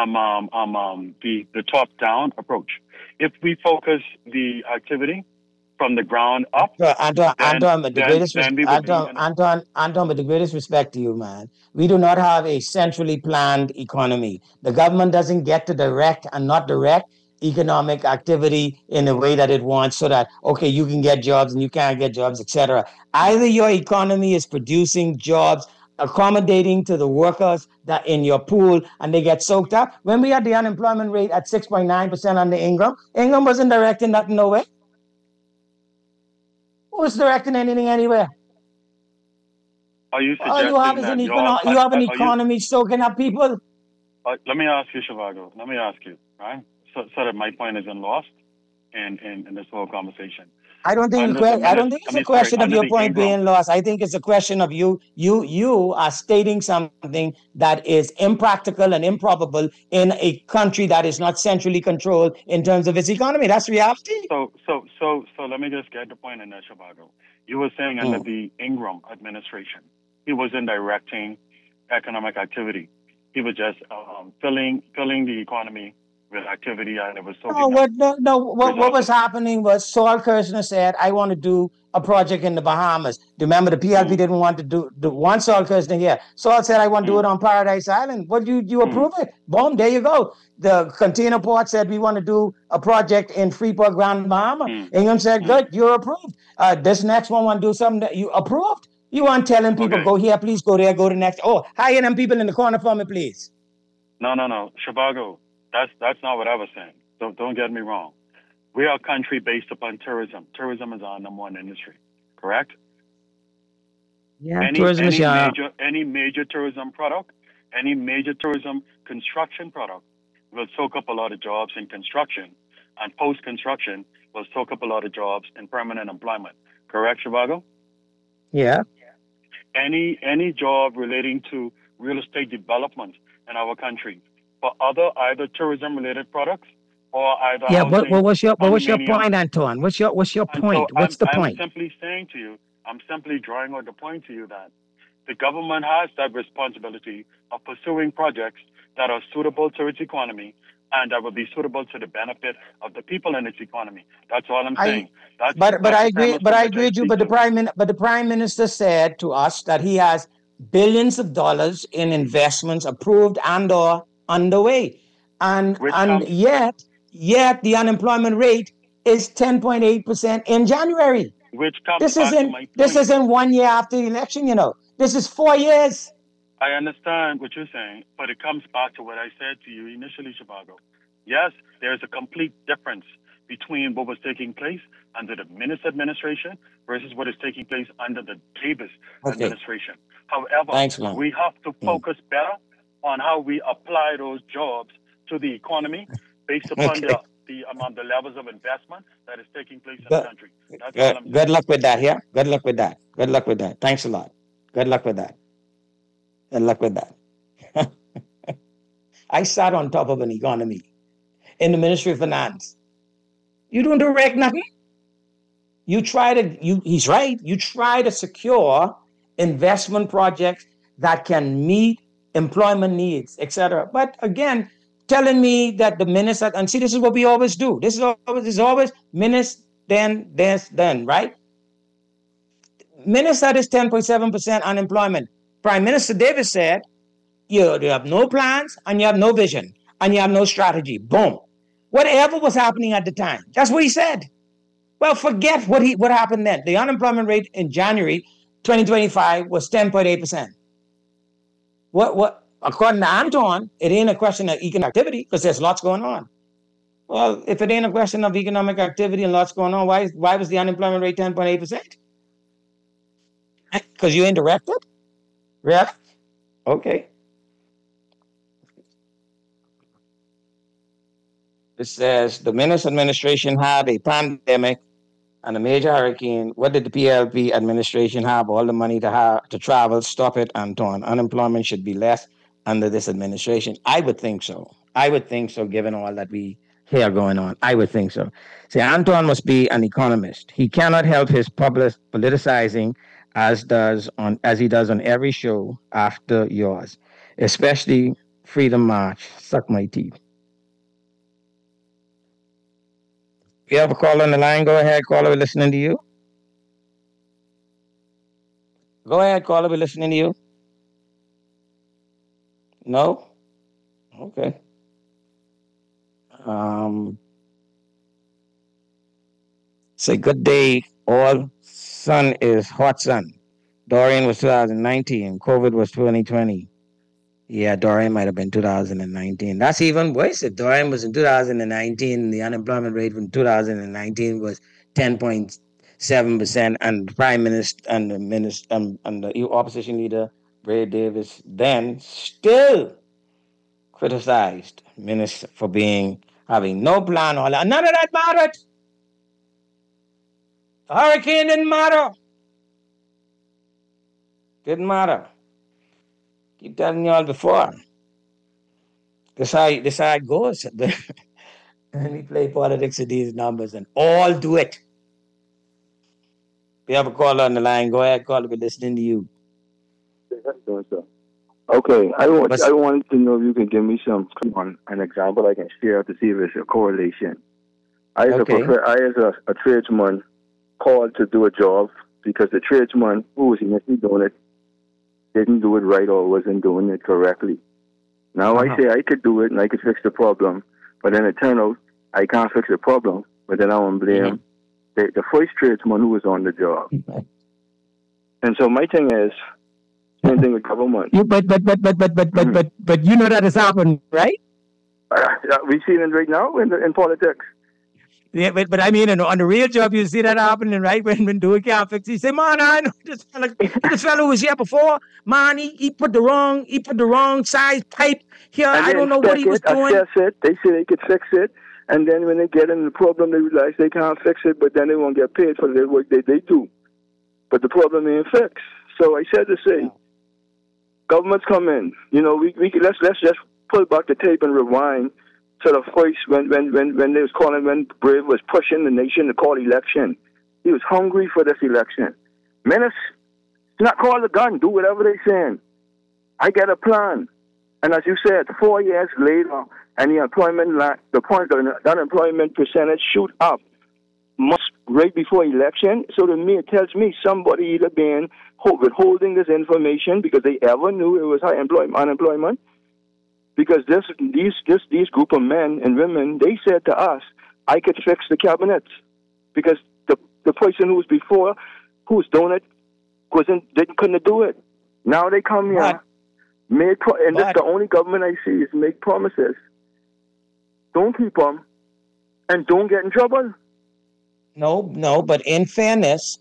the top-down approach. If we focus the activity from the ground up, Anton, with the greatest respect to you, man, we do not have a centrally planned economy. The government doesn't get to direct and not direct economic activity in the way that it wants so that, okay, you can get jobs and you can't get jobs, etc. Either your economy is producing jobs, accommodating to the workers that in your pool, and they get soaked up. When we had the unemployment rate at 6.9% under Ingram wasn't directing nothing nowhere. Who was directing anything anywhere? Are you All you have is you have an economy soaking up people. Let me ask you, Shivago. Let me ask you, right? So that my point isn't lost in this whole conversation. I don't think it's a question of your point being lost. I think it's a question of you are stating something that is impractical and improbable in a country that is not centrally controlled in terms of its economy. That's reality. So let me just get the point in there, Shivago. You were saying under the Ingram administration, he wasn't directing economic activity. He was just filling the economy with activity, and it was so. What was happening was Saul Kirshner said, "I want to do a project in the Bahamas." Do you remember the PLP didn't want to do one Saul Kirshner here? Saul said, "I want to do it on Paradise Island." What you approve it? Boom, there you go. The container port said, "We want to do a project in Freeport, Grand Bahama." Ingham said, "Good, you're approved." This next one want to do something that you approved. You aren't telling people, "Go here, please go there, go to next." Oh, hire them people in the corner for me, please. No, Shivago. That's not what I was saying. Don't get me wrong. We are a country based upon tourism. Tourism is our number one industry, correct? Yeah, tourism is any major tourism product, any major tourism construction product will soak up a lot of jobs in construction, and post-construction will soak up a lot of jobs in permanent employment. Correct, Shivago? Yeah. Any job relating to real estate development in our country for either tourism-related products or either but what's your point, Anton? What's your point? What's the point? I'm simply saying to you, I'm simply drawing out the point to you that the government has that responsibility of pursuing projects that are suitable to its economy and that will be suitable to the benefit of the people in its economy. That's all I'm saying. But I agree with you. But the Prime Minister said to us that he has billions of dollars in investments approved and/or underway, and yet the unemployment rate is 10.8% in January. Which comes this isn't 1 year after the election. This is 4 years. I understand what you're saying, but it comes back to what I said to you initially, Shivago. Yes, there's a complete difference between what was taking place under the Minnis administration versus what is taking place under the Davis administration. However, we have to focus better on how we apply those jobs to the economy based upon the levels of investment that is taking place in the country. Good luck with that here. Good luck with that. Thanks a lot. Good luck with that. I sat on top of an economy in the Ministry of Finance. You don't direct nothing. He's right. You try to secure investment projects that can meet employment needs, etc. But again, telling me that the minister, and see, this is what we always do. This is always minister, then this, then, right? Minister is 10.7% unemployment. Prime Minister Davis said, you have no plans and you have no vision and you have no strategy. Boom. Whatever was happening at the time. That's what he said. Well, forget what happened then. The unemployment rate in January 2025 was 10.8%. What? According to Anton, it ain't a question of economic activity because there's lots going on. Well, if it ain't a question of economic activity and lots going on, why was the unemployment rate 10.8%? Because you indirected? Really? Okay. It says the Menace administration had a pandemic and a major hurricane. What did the PLP administration have? All the money to travel? Stop it, Anton. Unemployment should be less under this administration. I would think so. Given all that we hear going on. I would think so. See, Anton must be an economist. He cannot help his politicizing as he does on every show after yours, especially Freedom March. Suck my teeth. If you have a call on the line, go ahead, caller, we're listening to you. Go ahead, caller, we're listening to you. No? Okay. Say good day, all. Sun is hot sun. Dorian was 2019. COVID was 2020. Yeah, Dorian might have been 2019. That's even worse. If Dorian was in 2019, the unemployment rate in 2019 was 10.7%, and the Prime Minister and the opposition leader, Brad Davis, then still criticized Minister for having no plan. None of that mattered. The hurricane didn't matter. Didn't matter. Keep telling y'all before. This how it goes. And we play politics with these numbers and all do it. We have a caller on the line. Go ahead, caller. We're listening to you. Okay, I wanted to know if you can give me an example I can share to see if it's a correlation. I as a tradesman called to do a job because the tradesman who was initially doing it didn't do it right or wasn't doing it correctly. Now I say I could do it and I could fix the problem, but then it turned out I can't fix the problem, but then I want to blame the first tradesman who was on the job. And so my thing is, same thing with government. But you know that has happened, right? We see it right now in politics. Yeah, but I mean, on the real job, you see that happening, right? When doing can't fix, he say, "Man, I know this fellow who was here before. Man, he put the wrong size pipe here. I don't know what he was doing." Assess it. They say they could fix it, and then when they get in the problem, they realize they can't fix it, but then they won't get paid for the work they do. But the problem ain't fixed. So I said to say, governments come in. You know, let's just pull back the tape and rewind. Sort of first when they was calling, when Brave was pushing the nation to call election, he was hungry for this election. Menace, not call the gun, do whatever they saying. I get a plan, and as you said, 4 years later, and the unemployment percentage shoot up months right before election. So to me, it tells me somebody either been withholding this information because they ever knew it was high unemployment. Because these group of men and women, they said to us, I could fix the cabinet. Because the person who was before, who was doing it, couldn't do it. Now they come here, this the only government I see is make promises. Don't keep them, and don't get in trouble. No, but in fairness,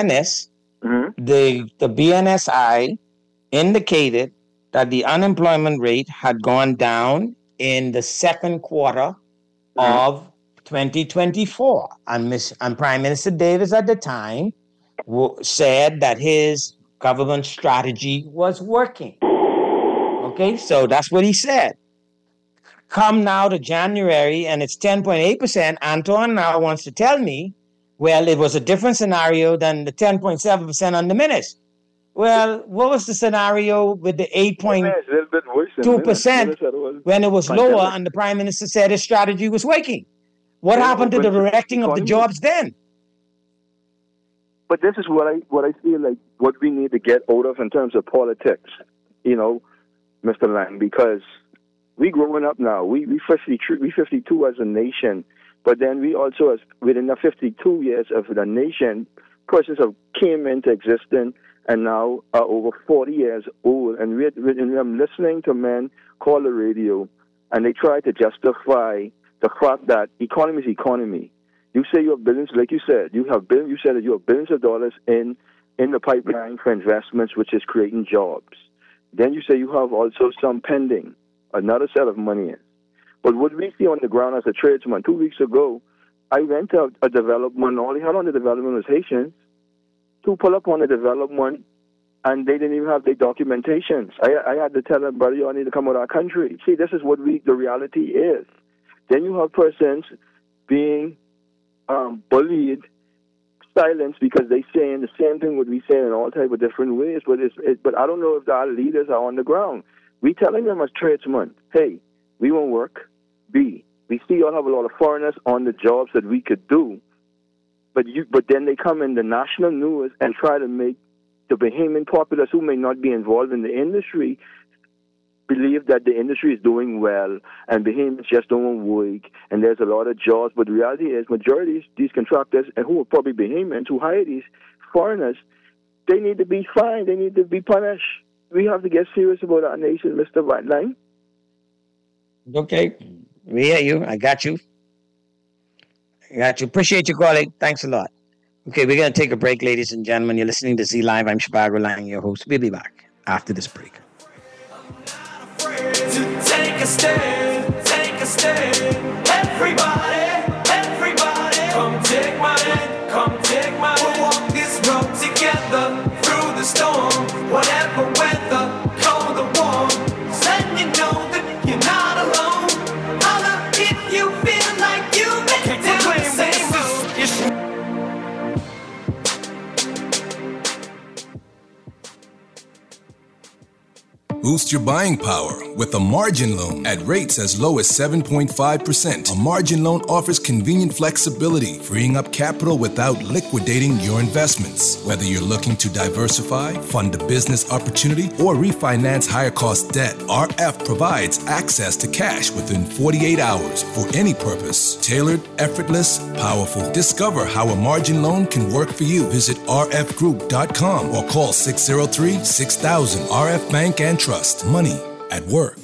the BNSI indicated that the unemployment rate had gone down in the second quarter of 2024. And Prime Minister Davis at the time said that his government strategy was working. Okay, so that's what he said. Come now to January, and it's 10.8%. Anton now wants to tell me, well, it was a different scenario than the 10.7% on the Menace. Well, what was the scenario with the 8.2% when it was lower and the Prime Minister said his strategy was working? What happened to the directing of the jobs then? But this is what I feel like what we need to get out of in terms of politics, you know, Mr. Lang, because we growing up now. We 52 as a nation, but then we also, as within the 52 years of the nation, persons have came into existence and now are over 40 years old. And I'm listening to men call the radio, and they try to justify the fact that economy is economy. You say you have billions, like you said, you said that you have billions of dollars in the pipeline for investments, which is creating jobs. Then you say you have also some pending, another set of money in. But what we see on the ground as a tradesman, 2 weeks ago, I went to a development, all they had on the development was Haitians, to pull up on the development, and they didn't even have their documentations. I had to tell them, brother, you all need to come out of our country. See, this is what the reality is. Then you have persons being bullied, silenced, because they saying the same thing what we say in all type of different ways. But I don't know if our leaders are on the ground. We telling them as tradesmen, hey, we won't work. B, we see y'all have a lot of foreigners on the jobs that we could do. But then they come in the national news and try to make the Bahamian populace who may not be involved in the industry believe that the industry is doing well and Bahamians just don't work and there's a lot of jobs. But the reality is majority of these contractors, and who are probably Bahamians who hire these foreigners, they need to be fined. They need to be punished. We have to get serious about our nation, Mr. Whiteline. Okay. We hear you. I got you. Appreciate you calling. Thanks a lot. Okay, we're going to take a break, ladies and gentlemen. You're listening to Z Live. I'm Shivago Lang, your host. We'll be back after this break. To take a stand, everybody, come take my hand, we'll walk this road together, through the storm, whatever weather, cold or warm, letting you know that you're not alone, holla if you feel like you make it down the same road. Boost your buying power with a margin loan at rates as low as 7.5%. A margin loan offers convenient flexibility, freeing up capital without liquidating your investments. Whether you're looking to diversify, fund a business opportunity, or refinance higher cost debt, RF provides access to cash within 48 hours for any purpose. Tailored, effortless, powerful. Discover how a margin loan can work for you. Visit rfgroup.com or call 603-6000. RF Bank and Trust. Money at work.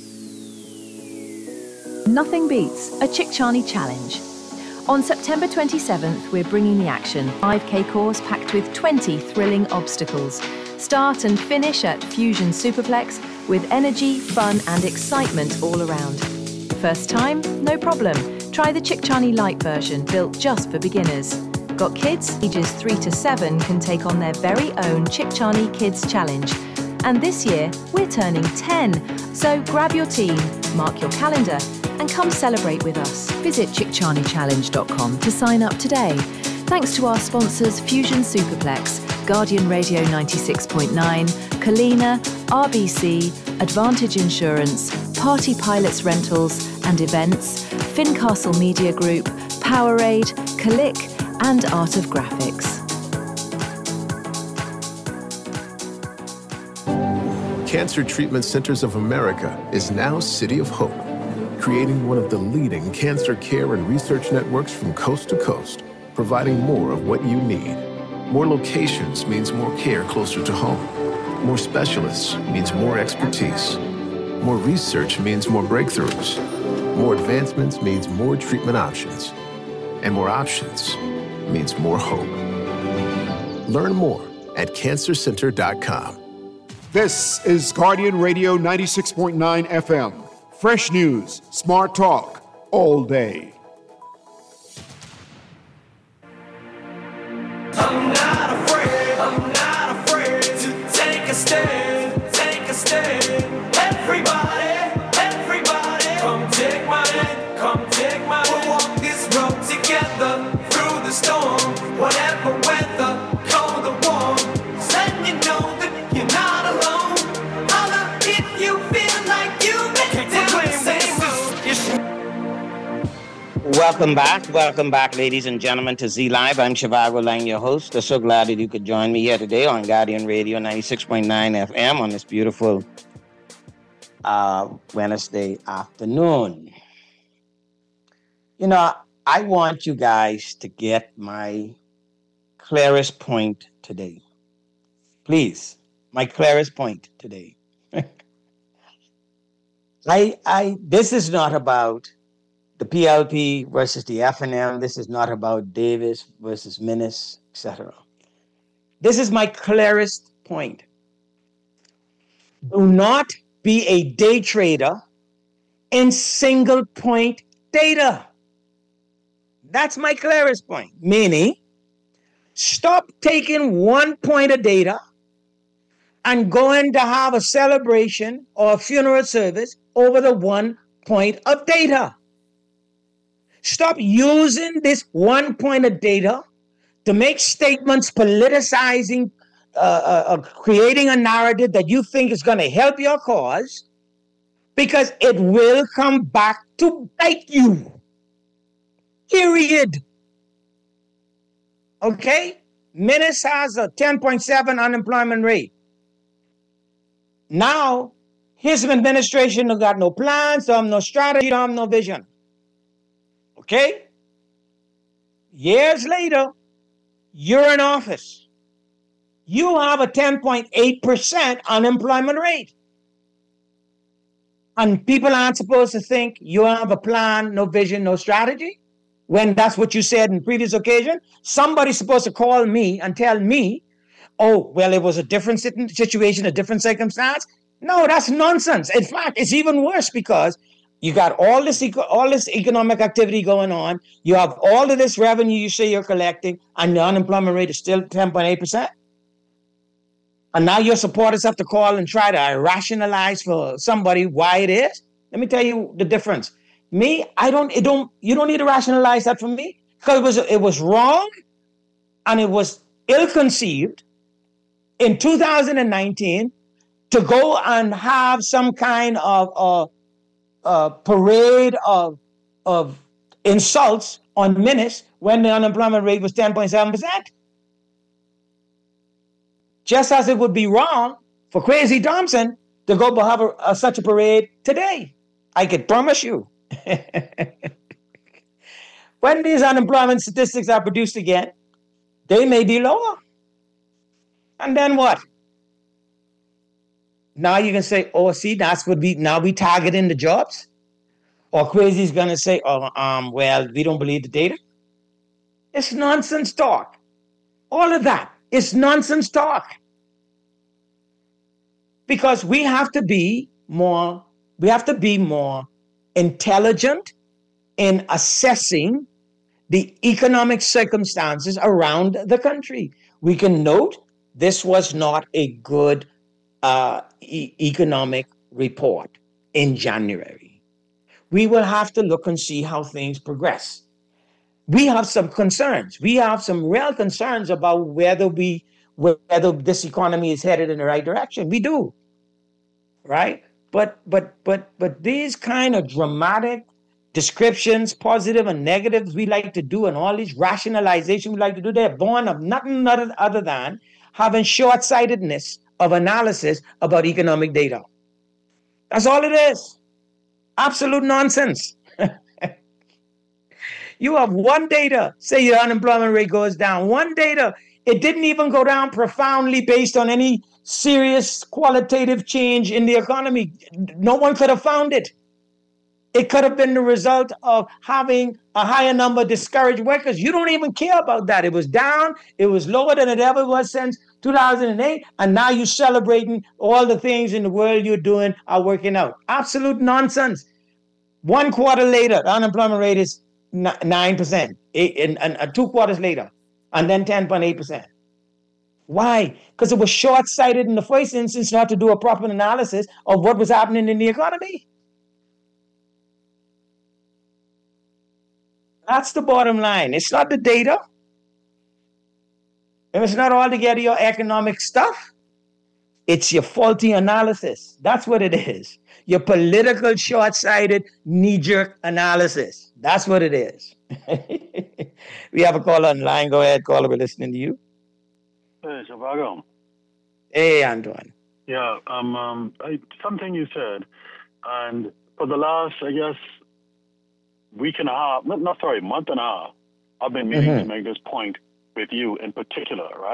Nothing beats a Chickchani Challenge. On September 27th, we're bringing the action. 5K course packed with 20 thrilling obstacles. Start and finish at Fusion Superplex with energy, fun and excitement all around. First time? No problem. Try the Chickchani Lite version built just for beginners. Got kids? Ages 3 to 7 can take on their very own Chickchani Kids Challenge. And this year, we're turning 10. So grab your team, mark your calendar, and come celebrate with us. Visit chickchanichallenge.com to sign up today. Thanks to our sponsors Fusion Superplex, Guardian Radio 96.9, Kalina, RBC, Advantage Insurance, Party Pilots Rentals and Events, Fincastle Media Group, Powerade, Kalik, and Art of Graphics. Cancer Treatment Centers of America is now City of Hope, creating one of the leading cancer care and research networks from coast to coast, providing more of what you need. More locations means more care closer to home. More specialists means more expertise. More research means more breakthroughs. More advancements means more treatment options. And more options means more hope. Learn more at cancercenter.com. This is Guardian Radio 96.9 FM. Fresh news, smart talk, all day. I'm not afraid to take a stand, everybody, come take my hand, we'll walk this road together, through the storm, whatever weather, cold or warm, letting you know that you're not alone, holla if you feel like you make it down the same road. Welcome back, ladies and gentlemen, to Z Live. I'm Shivago Lang, your host. I'm so glad that you could join me here today on Guardian Radio 96.9 FM on this beautiful Wednesday afternoon. You know, I want you guys to get my clearest point today. Please, my clearest point today. This is not about the PLP versus the FNM. This is not about Davis versus Minnis, etc. This is my clearest point. Do not be a day trader in single point data. That's my clearest point. Meaning, stop taking 1 point of data and going to have a celebration or a funeral service over the 1 point of data. Stop using this 1 point of data to make statements politicizing, creating a narrative that you think is going to help your cause, because it will come back to bite you. Period. Okay? Minnis has a 10.7 unemployment rate. Now, his administration have got no plans, don't have no strategy, don't have no vision. Okay? Years later, you're in office. You have a 10.8% unemployment rate. And people aren't supposed to think you have a plan, no vision, no strategy, when that's what you said in previous occasion. Somebody's supposed to call me and tell me, oh, well, it was a different situation, a different circumstance. No, that's nonsense. In fact, it's even worse, because you got all this economic activity going on. You have all of this revenue you say you're collecting, and the unemployment rate is still 10.8%. And now your supporters have to call and try to rationalize for somebody why it is. Let me tell you the difference. Me, you don't need to rationalize that for me, because it was wrong and it was ill-conceived in 2019 to go and have some kind of parade of insults on Minnis when the unemployment rate was 10.7%. Just as it would be wrong for Kwesi Thompson to go have such a parade today. I can promise you. When these unemployment statistics are produced again, they may be lower. And then what? Now you can say, oh, see, that's what now we targeting the jobs. Or Kwesi's going to say, well, we don't believe the data. It's nonsense talk. All of that is nonsense talk. Because we have to be more intelligent in assessing the economic circumstances around the country. We can note this was not a good economic report in January. We will have to look and see how things progress. We have some concerns. We have some real concerns about whether this economy is headed in the right direction. We do, right? But these kind of dramatic descriptions, positive and negatives we like to do, and all these rationalization we like to do, they're born of nothing other than having short-sightedness of analysis about economic data. That's all it is. Absolute nonsense. You have one data, say your unemployment rate goes down. One data, it didn't even go down profoundly based on any serious qualitative change in the economy. No one could have found it. It could have been the result of having a higher number of discouraged workers. You don't even care about that. It was down. It was lower than it ever was since 2008. And now you're celebrating all the things in the world you're doing are working out. Absolute nonsense. 1 quarter later, the unemployment rate is 9%. And 2 quarters later, and then 10.8%. Why? Because it was short-sighted in the first instance not to do a proper analysis of what was happening in the economy. That's the bottom line. It's not the data. And it's not altogether your economic stuff. It's your faulty analysis. That's what it is. Your political, short-sighted, knee-jerk analysis. That's what it is. We have a caller on the line. Go ahead, caller. We're listening to you. Hey, Zhivago. Hey, Antoine. Yeah, something you said, and for the last, I guess, month and a half, I've been meaning to make this point with you in particular, right?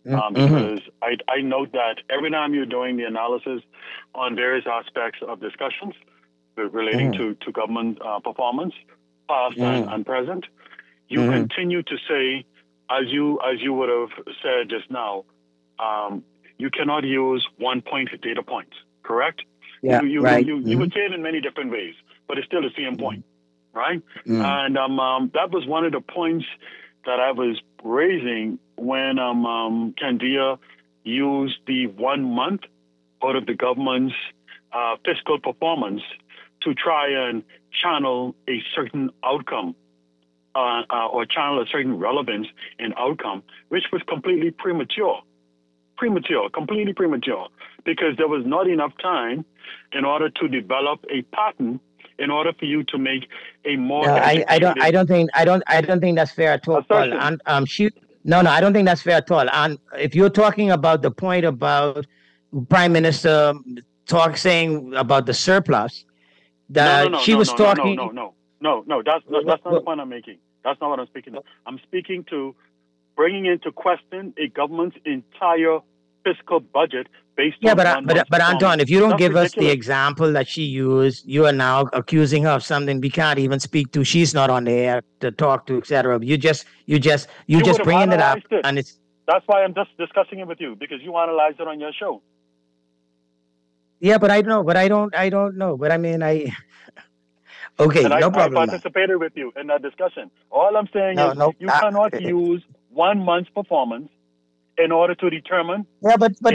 because I note that every time you're doing the analysis on various aspects of discussions relating to government performance, past and present, you continue to say, as you would have said just now, you cannot use one-point data points, correct? Yeah, You right. would say it in many different ways, but it's still the same point, right? And that was one of the points that I was raising when Candia used the 1 month out of the government's fiscal performance to try and channel a certain outcome or channel a certain relevance in outcome, which was completely completely premature, because there was not enough time in order to develop a pattern in order for you to make a more I don't think that's fair at all. And I don't think that's fair at all. And if you're talking about the point about Prime Minister saying about the surplus, she was talking. No, that's not the point I'm making. That's not what I'm speaking to. I'm speaking to bringing into question a government's entire fiscal budget based on but Anton, if you don't give us the example that she used, you are now accusing her of something we can't even speak to. She's not on the air to talk to, etc. You just bringing it up, and it's. That's why I'm just discussing it with you, because you analyzed it on your show. Yeah, but I don't know. But I mean, okay, and no problem. I participated with you in that discussion. All I'm saying is you cannot use 1 month's performance in order to determine. Yeah, but I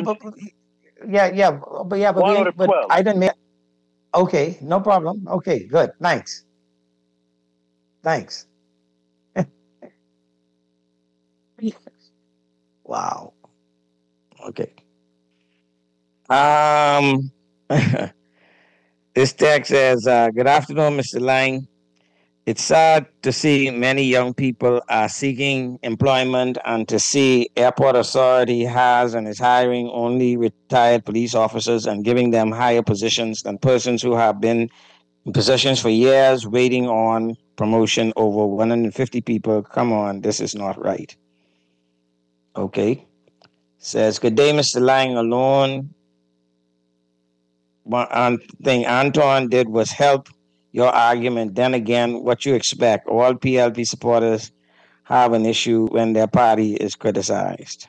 didn't make. Okay, no problem. Okay, good. Thanks. Wow. Okay. This text says, "Good afternoon, Mr. Lang. It's sad to see many young people are seeking employment and to see Airport Authority has and is hiring only retired police officers and giving them higher positions than persons who have been in positions for years waiting on promotion. Over 150 people. Come on, this is not right." Okay. Says, "Good day, Mr. Lang. Alone. One thing Anton did was help your argument. Then again, what you expect? All PLP supporters have an issue when their party is criticized."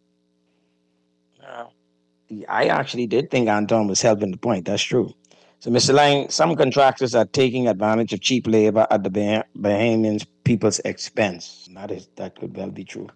I actually did think Anton was helping the point. That's true. So, Mr. Lang, some contractors are taking advantage of cheap labor at the Bahamian people's expense. That could well be true.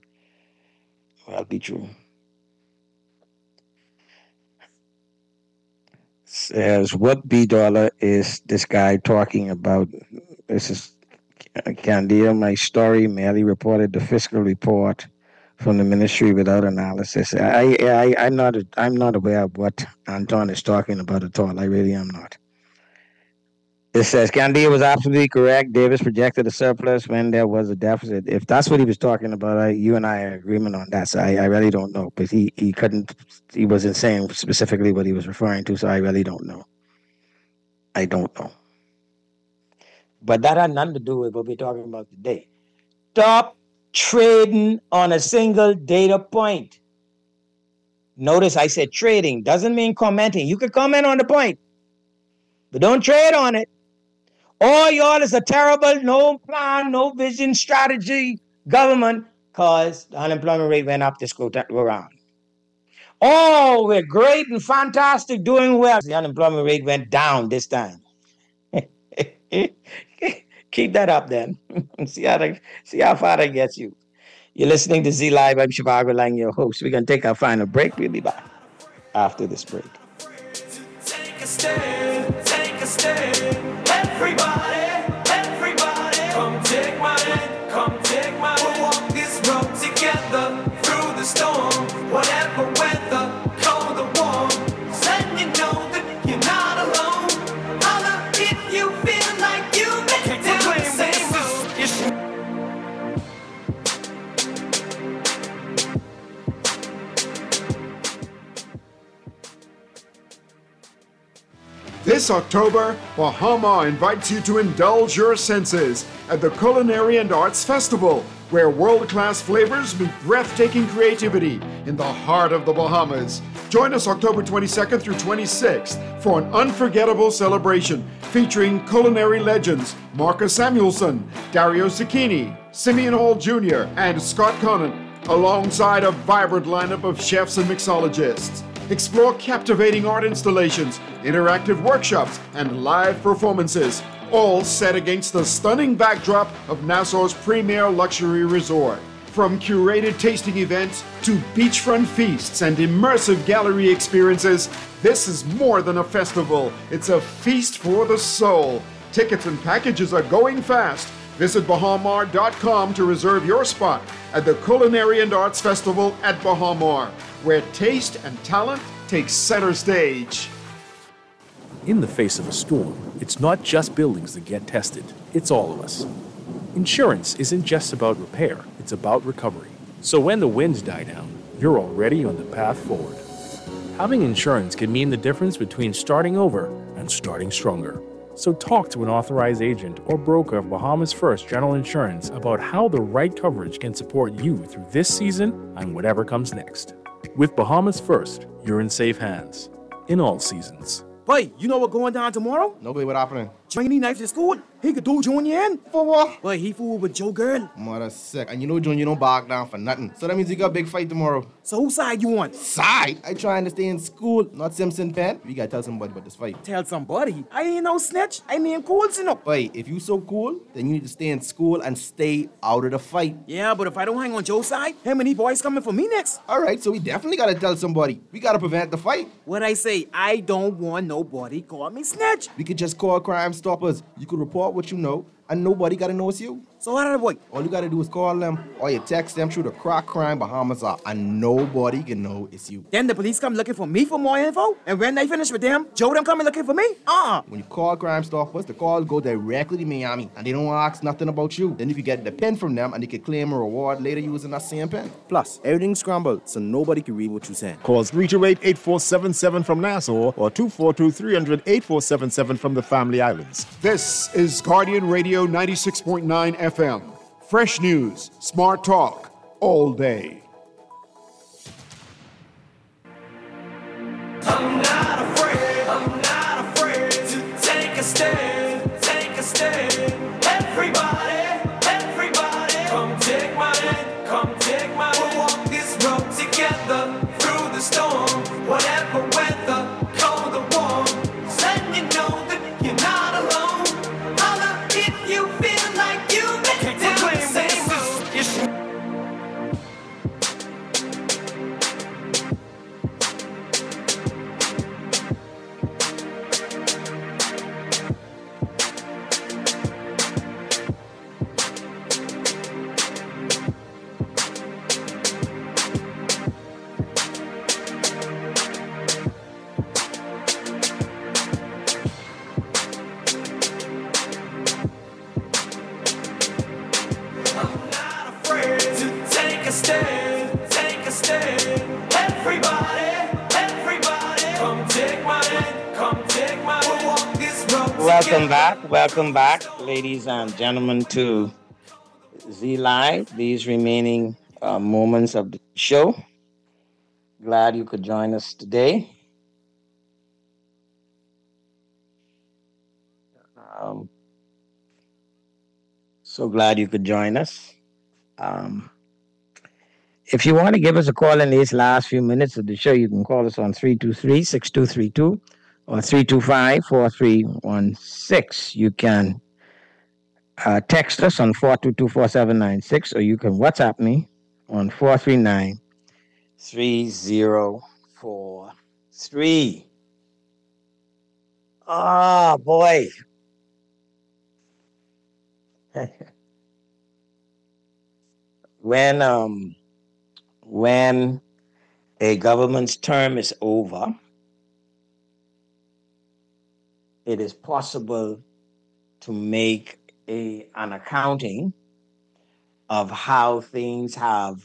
Says, what $B is this guy talking about? This is Candia. My story merely reported the fiscal report from the ministry without analysis. I'm not aware of what Anton is talking about at all. I really am not. It says, Candia was absolutely correct. Davis projected a surplus when there was a deficit. If that's what he was talking about, you and I are in agreement on that. So I really don't know. But he wasn't saying specifically what he was referring to, so I really don't know. I don't know. But that had nothing to do with what we're talking about today. Stop trading on a single data point. Notice I said trading. Doesn't mean commenting. You can comment on the point, but don't trade on it. All y'all is a terrible, no plan, no vision, strategy government because the unemployment rate went up this go around. Oh, we're great and fantastic, doing well. The unemployment rate went down this time. Keep that up then. see how far that gets you. You're listening to Z Live. I'm Shivago Lang, your host. We're going to take our final break. We'll be back after this break. Take a stand, everybody, come take my hand, we'll walk this road together, through the storm, whatever weather, cold or warm, letting you know that you're not alone, holla if you feel like you've been down the same This October, Bahama invites you to indulge your senses at the Culinary and Arts Festival, where world-class flavors meet breathtaking creativity in the heart of the Bahamas. Join us October 22nd through 26th for an unforgettable celebration featuring culinary legends Marcus Samuelson, Dario Zucchini, Simeon Hall Jr., and Scott Conant, alongside a vibrant lineup of chefs and mixologists. Explore captivating art installations, interactive workshops, and live performances, all set against the stunning backdrop of Nassau's premier luxury resort. From curated tasting events to beachfront feasts and immersive gallery experiences, this is more than a festival. It's a feast for the soul. Tickets and packages are going fast. Visit bahamar.com to reserve your spot at the Culinary and Arts Festival at Bahamar, where taste and talent take center stage. In the face of a storm, it's not just buildings that get tested, it's all of us. Insurance isn't just about repair, it's about recovery. So when the winds die down, you're already on the path forward. Having insurance can mean the difference between starting over and starting stronger. So talk to an authorized agent or broker of Bahamas First General Insurance about how the right coverage can support you through this season and whatever comes next. With Bahamas First, you're in safe hands, in all seasons. Boy, you know what going down tomorrow? No, boy, what happening? Johnny knife to school. He could do Junior in. For what? Boy, he fooled with Joe Girl. Mother sick. And you know Junior don't back down for nothing. So that means you got a big fight tomorrow. So whose side you on? Side? I trying to stay in school, not Simpson Penn. We gotta tell somebody about this fight. Tell somebody? I ain't no snitch. I mean cool, you know. Boy, if you so cool, then you need to stay in school and stay out of the fight. Yeah, but if I don't hang on Joe's side, him and he boys coming for me next. Alright, so we definitely gotta tell somebody. We gotta prevent the fight. What I say, I don't want nobody call me snitch. We could just call Crime Stoppers. You could report what you know, and nobody gotta know it's you. So how did it work? All you gotta do is call them, or you text them through the Crack Crime Bahamas app, and nobody can know it's you. Then the police come looking for me for more info, and when they finish with them, Joe them coming looking for me? When you call Crime Stoppers, the calls go directly to Miami, and they don't ask nothing about you. Then you can get the pen from them, and they can claim a reward later using that same pen. Plus, everything's scrambled, so nobody can read what you're saying. Call 328-8477 from Nassau, or 242-300-8477 from the Family Islands. This is Guardian Radio 96.9 FM. Fresh news, smart talk, all day. I'm not afraid to take a stand, take a stand. Everybody, come take my hand, come take my hand. We'll walk this road together through the storm, whatever weather, cold or warm. Let you know that you're not alone. Holla if you feel like you've been down the same road. Welcome back, ladies and gentlemen, to Z Live, these remaining moments of the show. Glad you could join us today. So glad you could join us. If you want to give us a call in these last few minutes of the show, you can call us on 323-6232 or 325-4316. You can text us on 422-4796, or you can WhatsApp me on 439-3043. Oh, boy. When a government's term is over, it is possible to make an accounting of how things have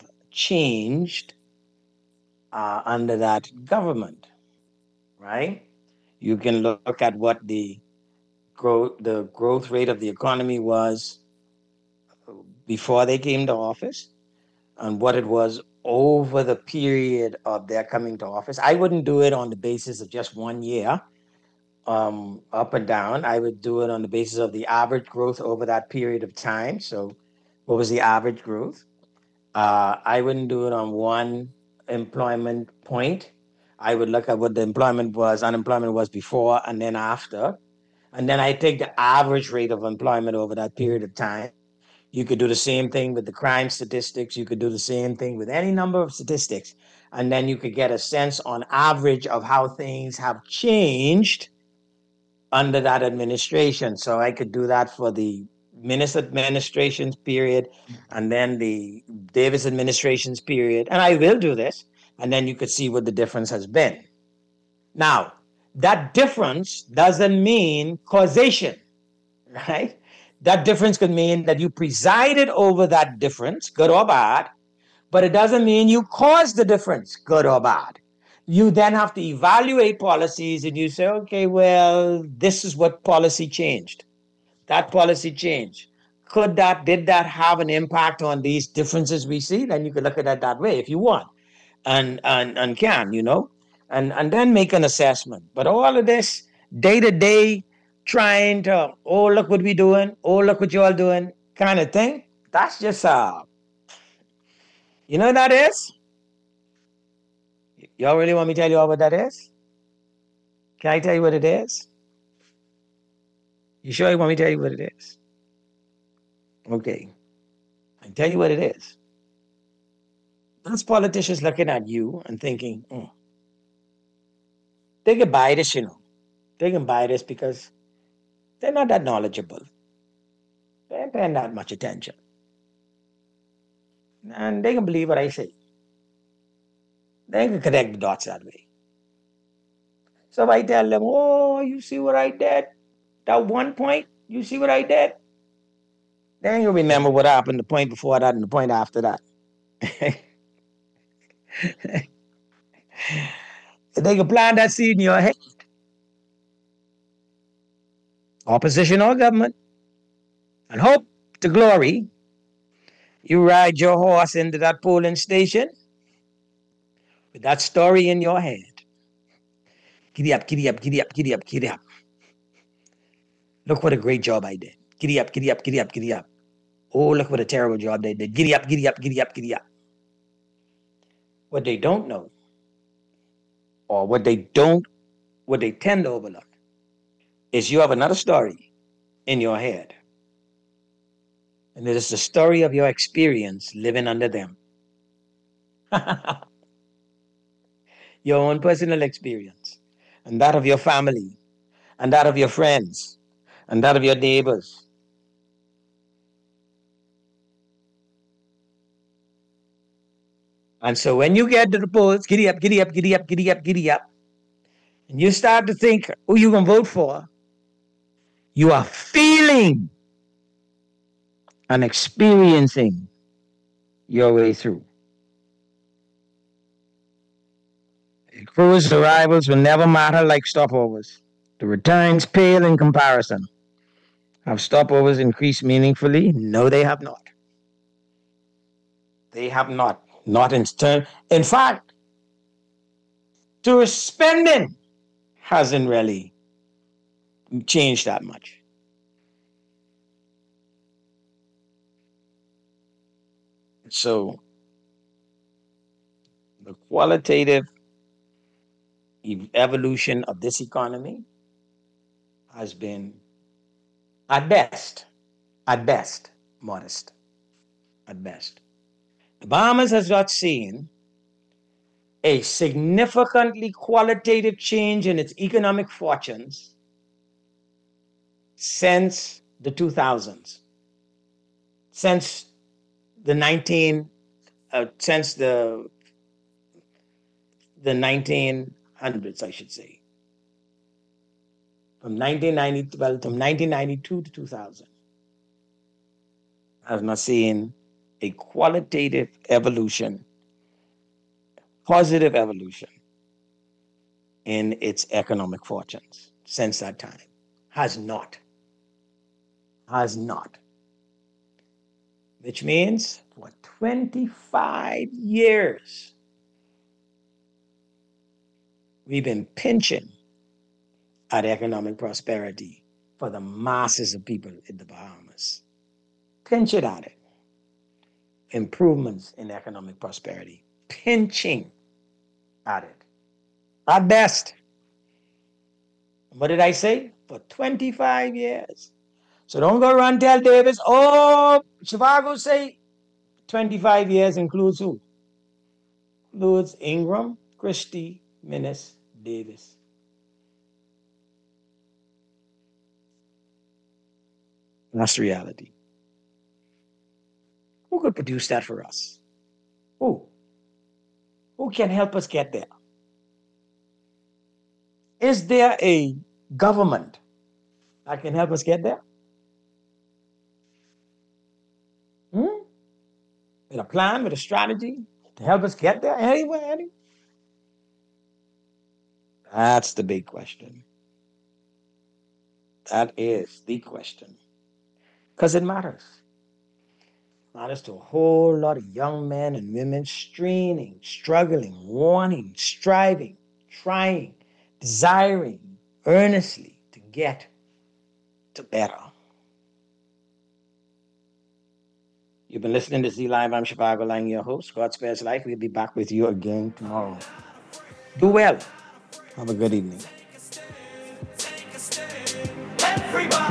changed under that government, right? You can look at what the growth rate of the economy was before they came to office and what it was over the period of their coming to office. I wouldn't do it on the basis of just 1 year, up and down. I would do it on the basis of the average growth over that period of time. So what was the average growth? I wouldn't do it on one employment point. I would look at what the unemployment was before and then after. And then I take the average rate of employment over that period of time. You could do the same thing with the crime statistics. You could do the same thing with any number of statistics. And then you could get a sense on average of how things have changed under that administration. So I could do that for the Minnis administration's period and then the Davis administration's period. And I will do this. And then you could see what the difference has been. Now, that difference doesn't mean causation, right? That difference could mean that you presided over that difference, good or bad, but it doesn't mean you caused the difference, good or bad. You then have to evaluate policies and you say, okay, well, this is what policy changed. That policy changed. Did that have an impact on these differences we see? Then you could look at it that way if you want and can, and then make an assessment. But all of this day to day trying to, oh, look what we're doing, oh, look what y'all doing kind of thing, that's just, you know what that is? Y'all really want me to tell you all what that is? Can I tell you what it is? You sure you want me to tell you what it is? Okay. I can tell you what it is. That's politicians looking at you and thinking, they can buy this, They can buy this because they're not that knowledgeable. They ain't paying that much attention. And they can believe what I say. They can connect the dots that way. So if I tell them, oh, you see what I did? That one point, you see what I did? Then you'll remember what happened the point before that and the point after that. They can plant that seed in your head. Opposition or government. And hope to glory, you ride your horse into that polling station with that story in your head. Giddy up, giddy up, giddy up, giddy up, giddy up. Look what a great job I did. Giddy up, giddy up, giddy up, giddy up. Oh, look what a terrible job they did. Giddy up, giddy up, giddy up, giddy up. What they don't know, or what they tend to overlook, is you have another story in your head. And it is the story of your experience living under them. Your own personal experience, and that of your family, and that of your friends, and that of your neighbors. And so when you get to the polls, giddy up, giddy up, giddy up, giddy up, giddy up, and you start to think who you're going to vote for, you are feeling and experiencing your way through. Cruise arrivals will never matter like stopovers. The returns pale in comparison. Have stopovers increased meaningfully? No, they have not. They have not. Not in turn. In fact, tourist spending hasn't really changed that much. So the qualitative evolution of this economy has been at best, modest, at best. The Bahamas has not seen a significantly qualitative change in its economic fortunes since the 2000s, since the 1900s, I should say. From 1992 to 2000. I have not seen a qualitative evolution, positive evolution in its economic fortunes since that time. Has not. Has not. Which means for 25 years, we've been pinching at economic prosperity for the masses of people in the Bahamas. Pinch it at it. Improvements in economic prosperity. Pinching at it. At best. What did I say? For 25 years. So don't go around and tell Davis, oh, Zhivago say 25 years includes who? Includes Ingram, Christie, Minnis, Davis. That's reality. Who could produce that for us? Who? Who can help us get there? Is there a government that can help us get there? With a plan, with a strategy to help us get there? Anyway? That's the big question. That is the question. Because it matters. It matters to a whole lot of young men and women straining, struggling, wanting, striving, trying, desiring earnestly to get to better. You've been listening to Z Live. I'm Zhivago Lang, your host. God spares life. We'll be back with you again tomorrow. Do well. Have a good evening. Everybody.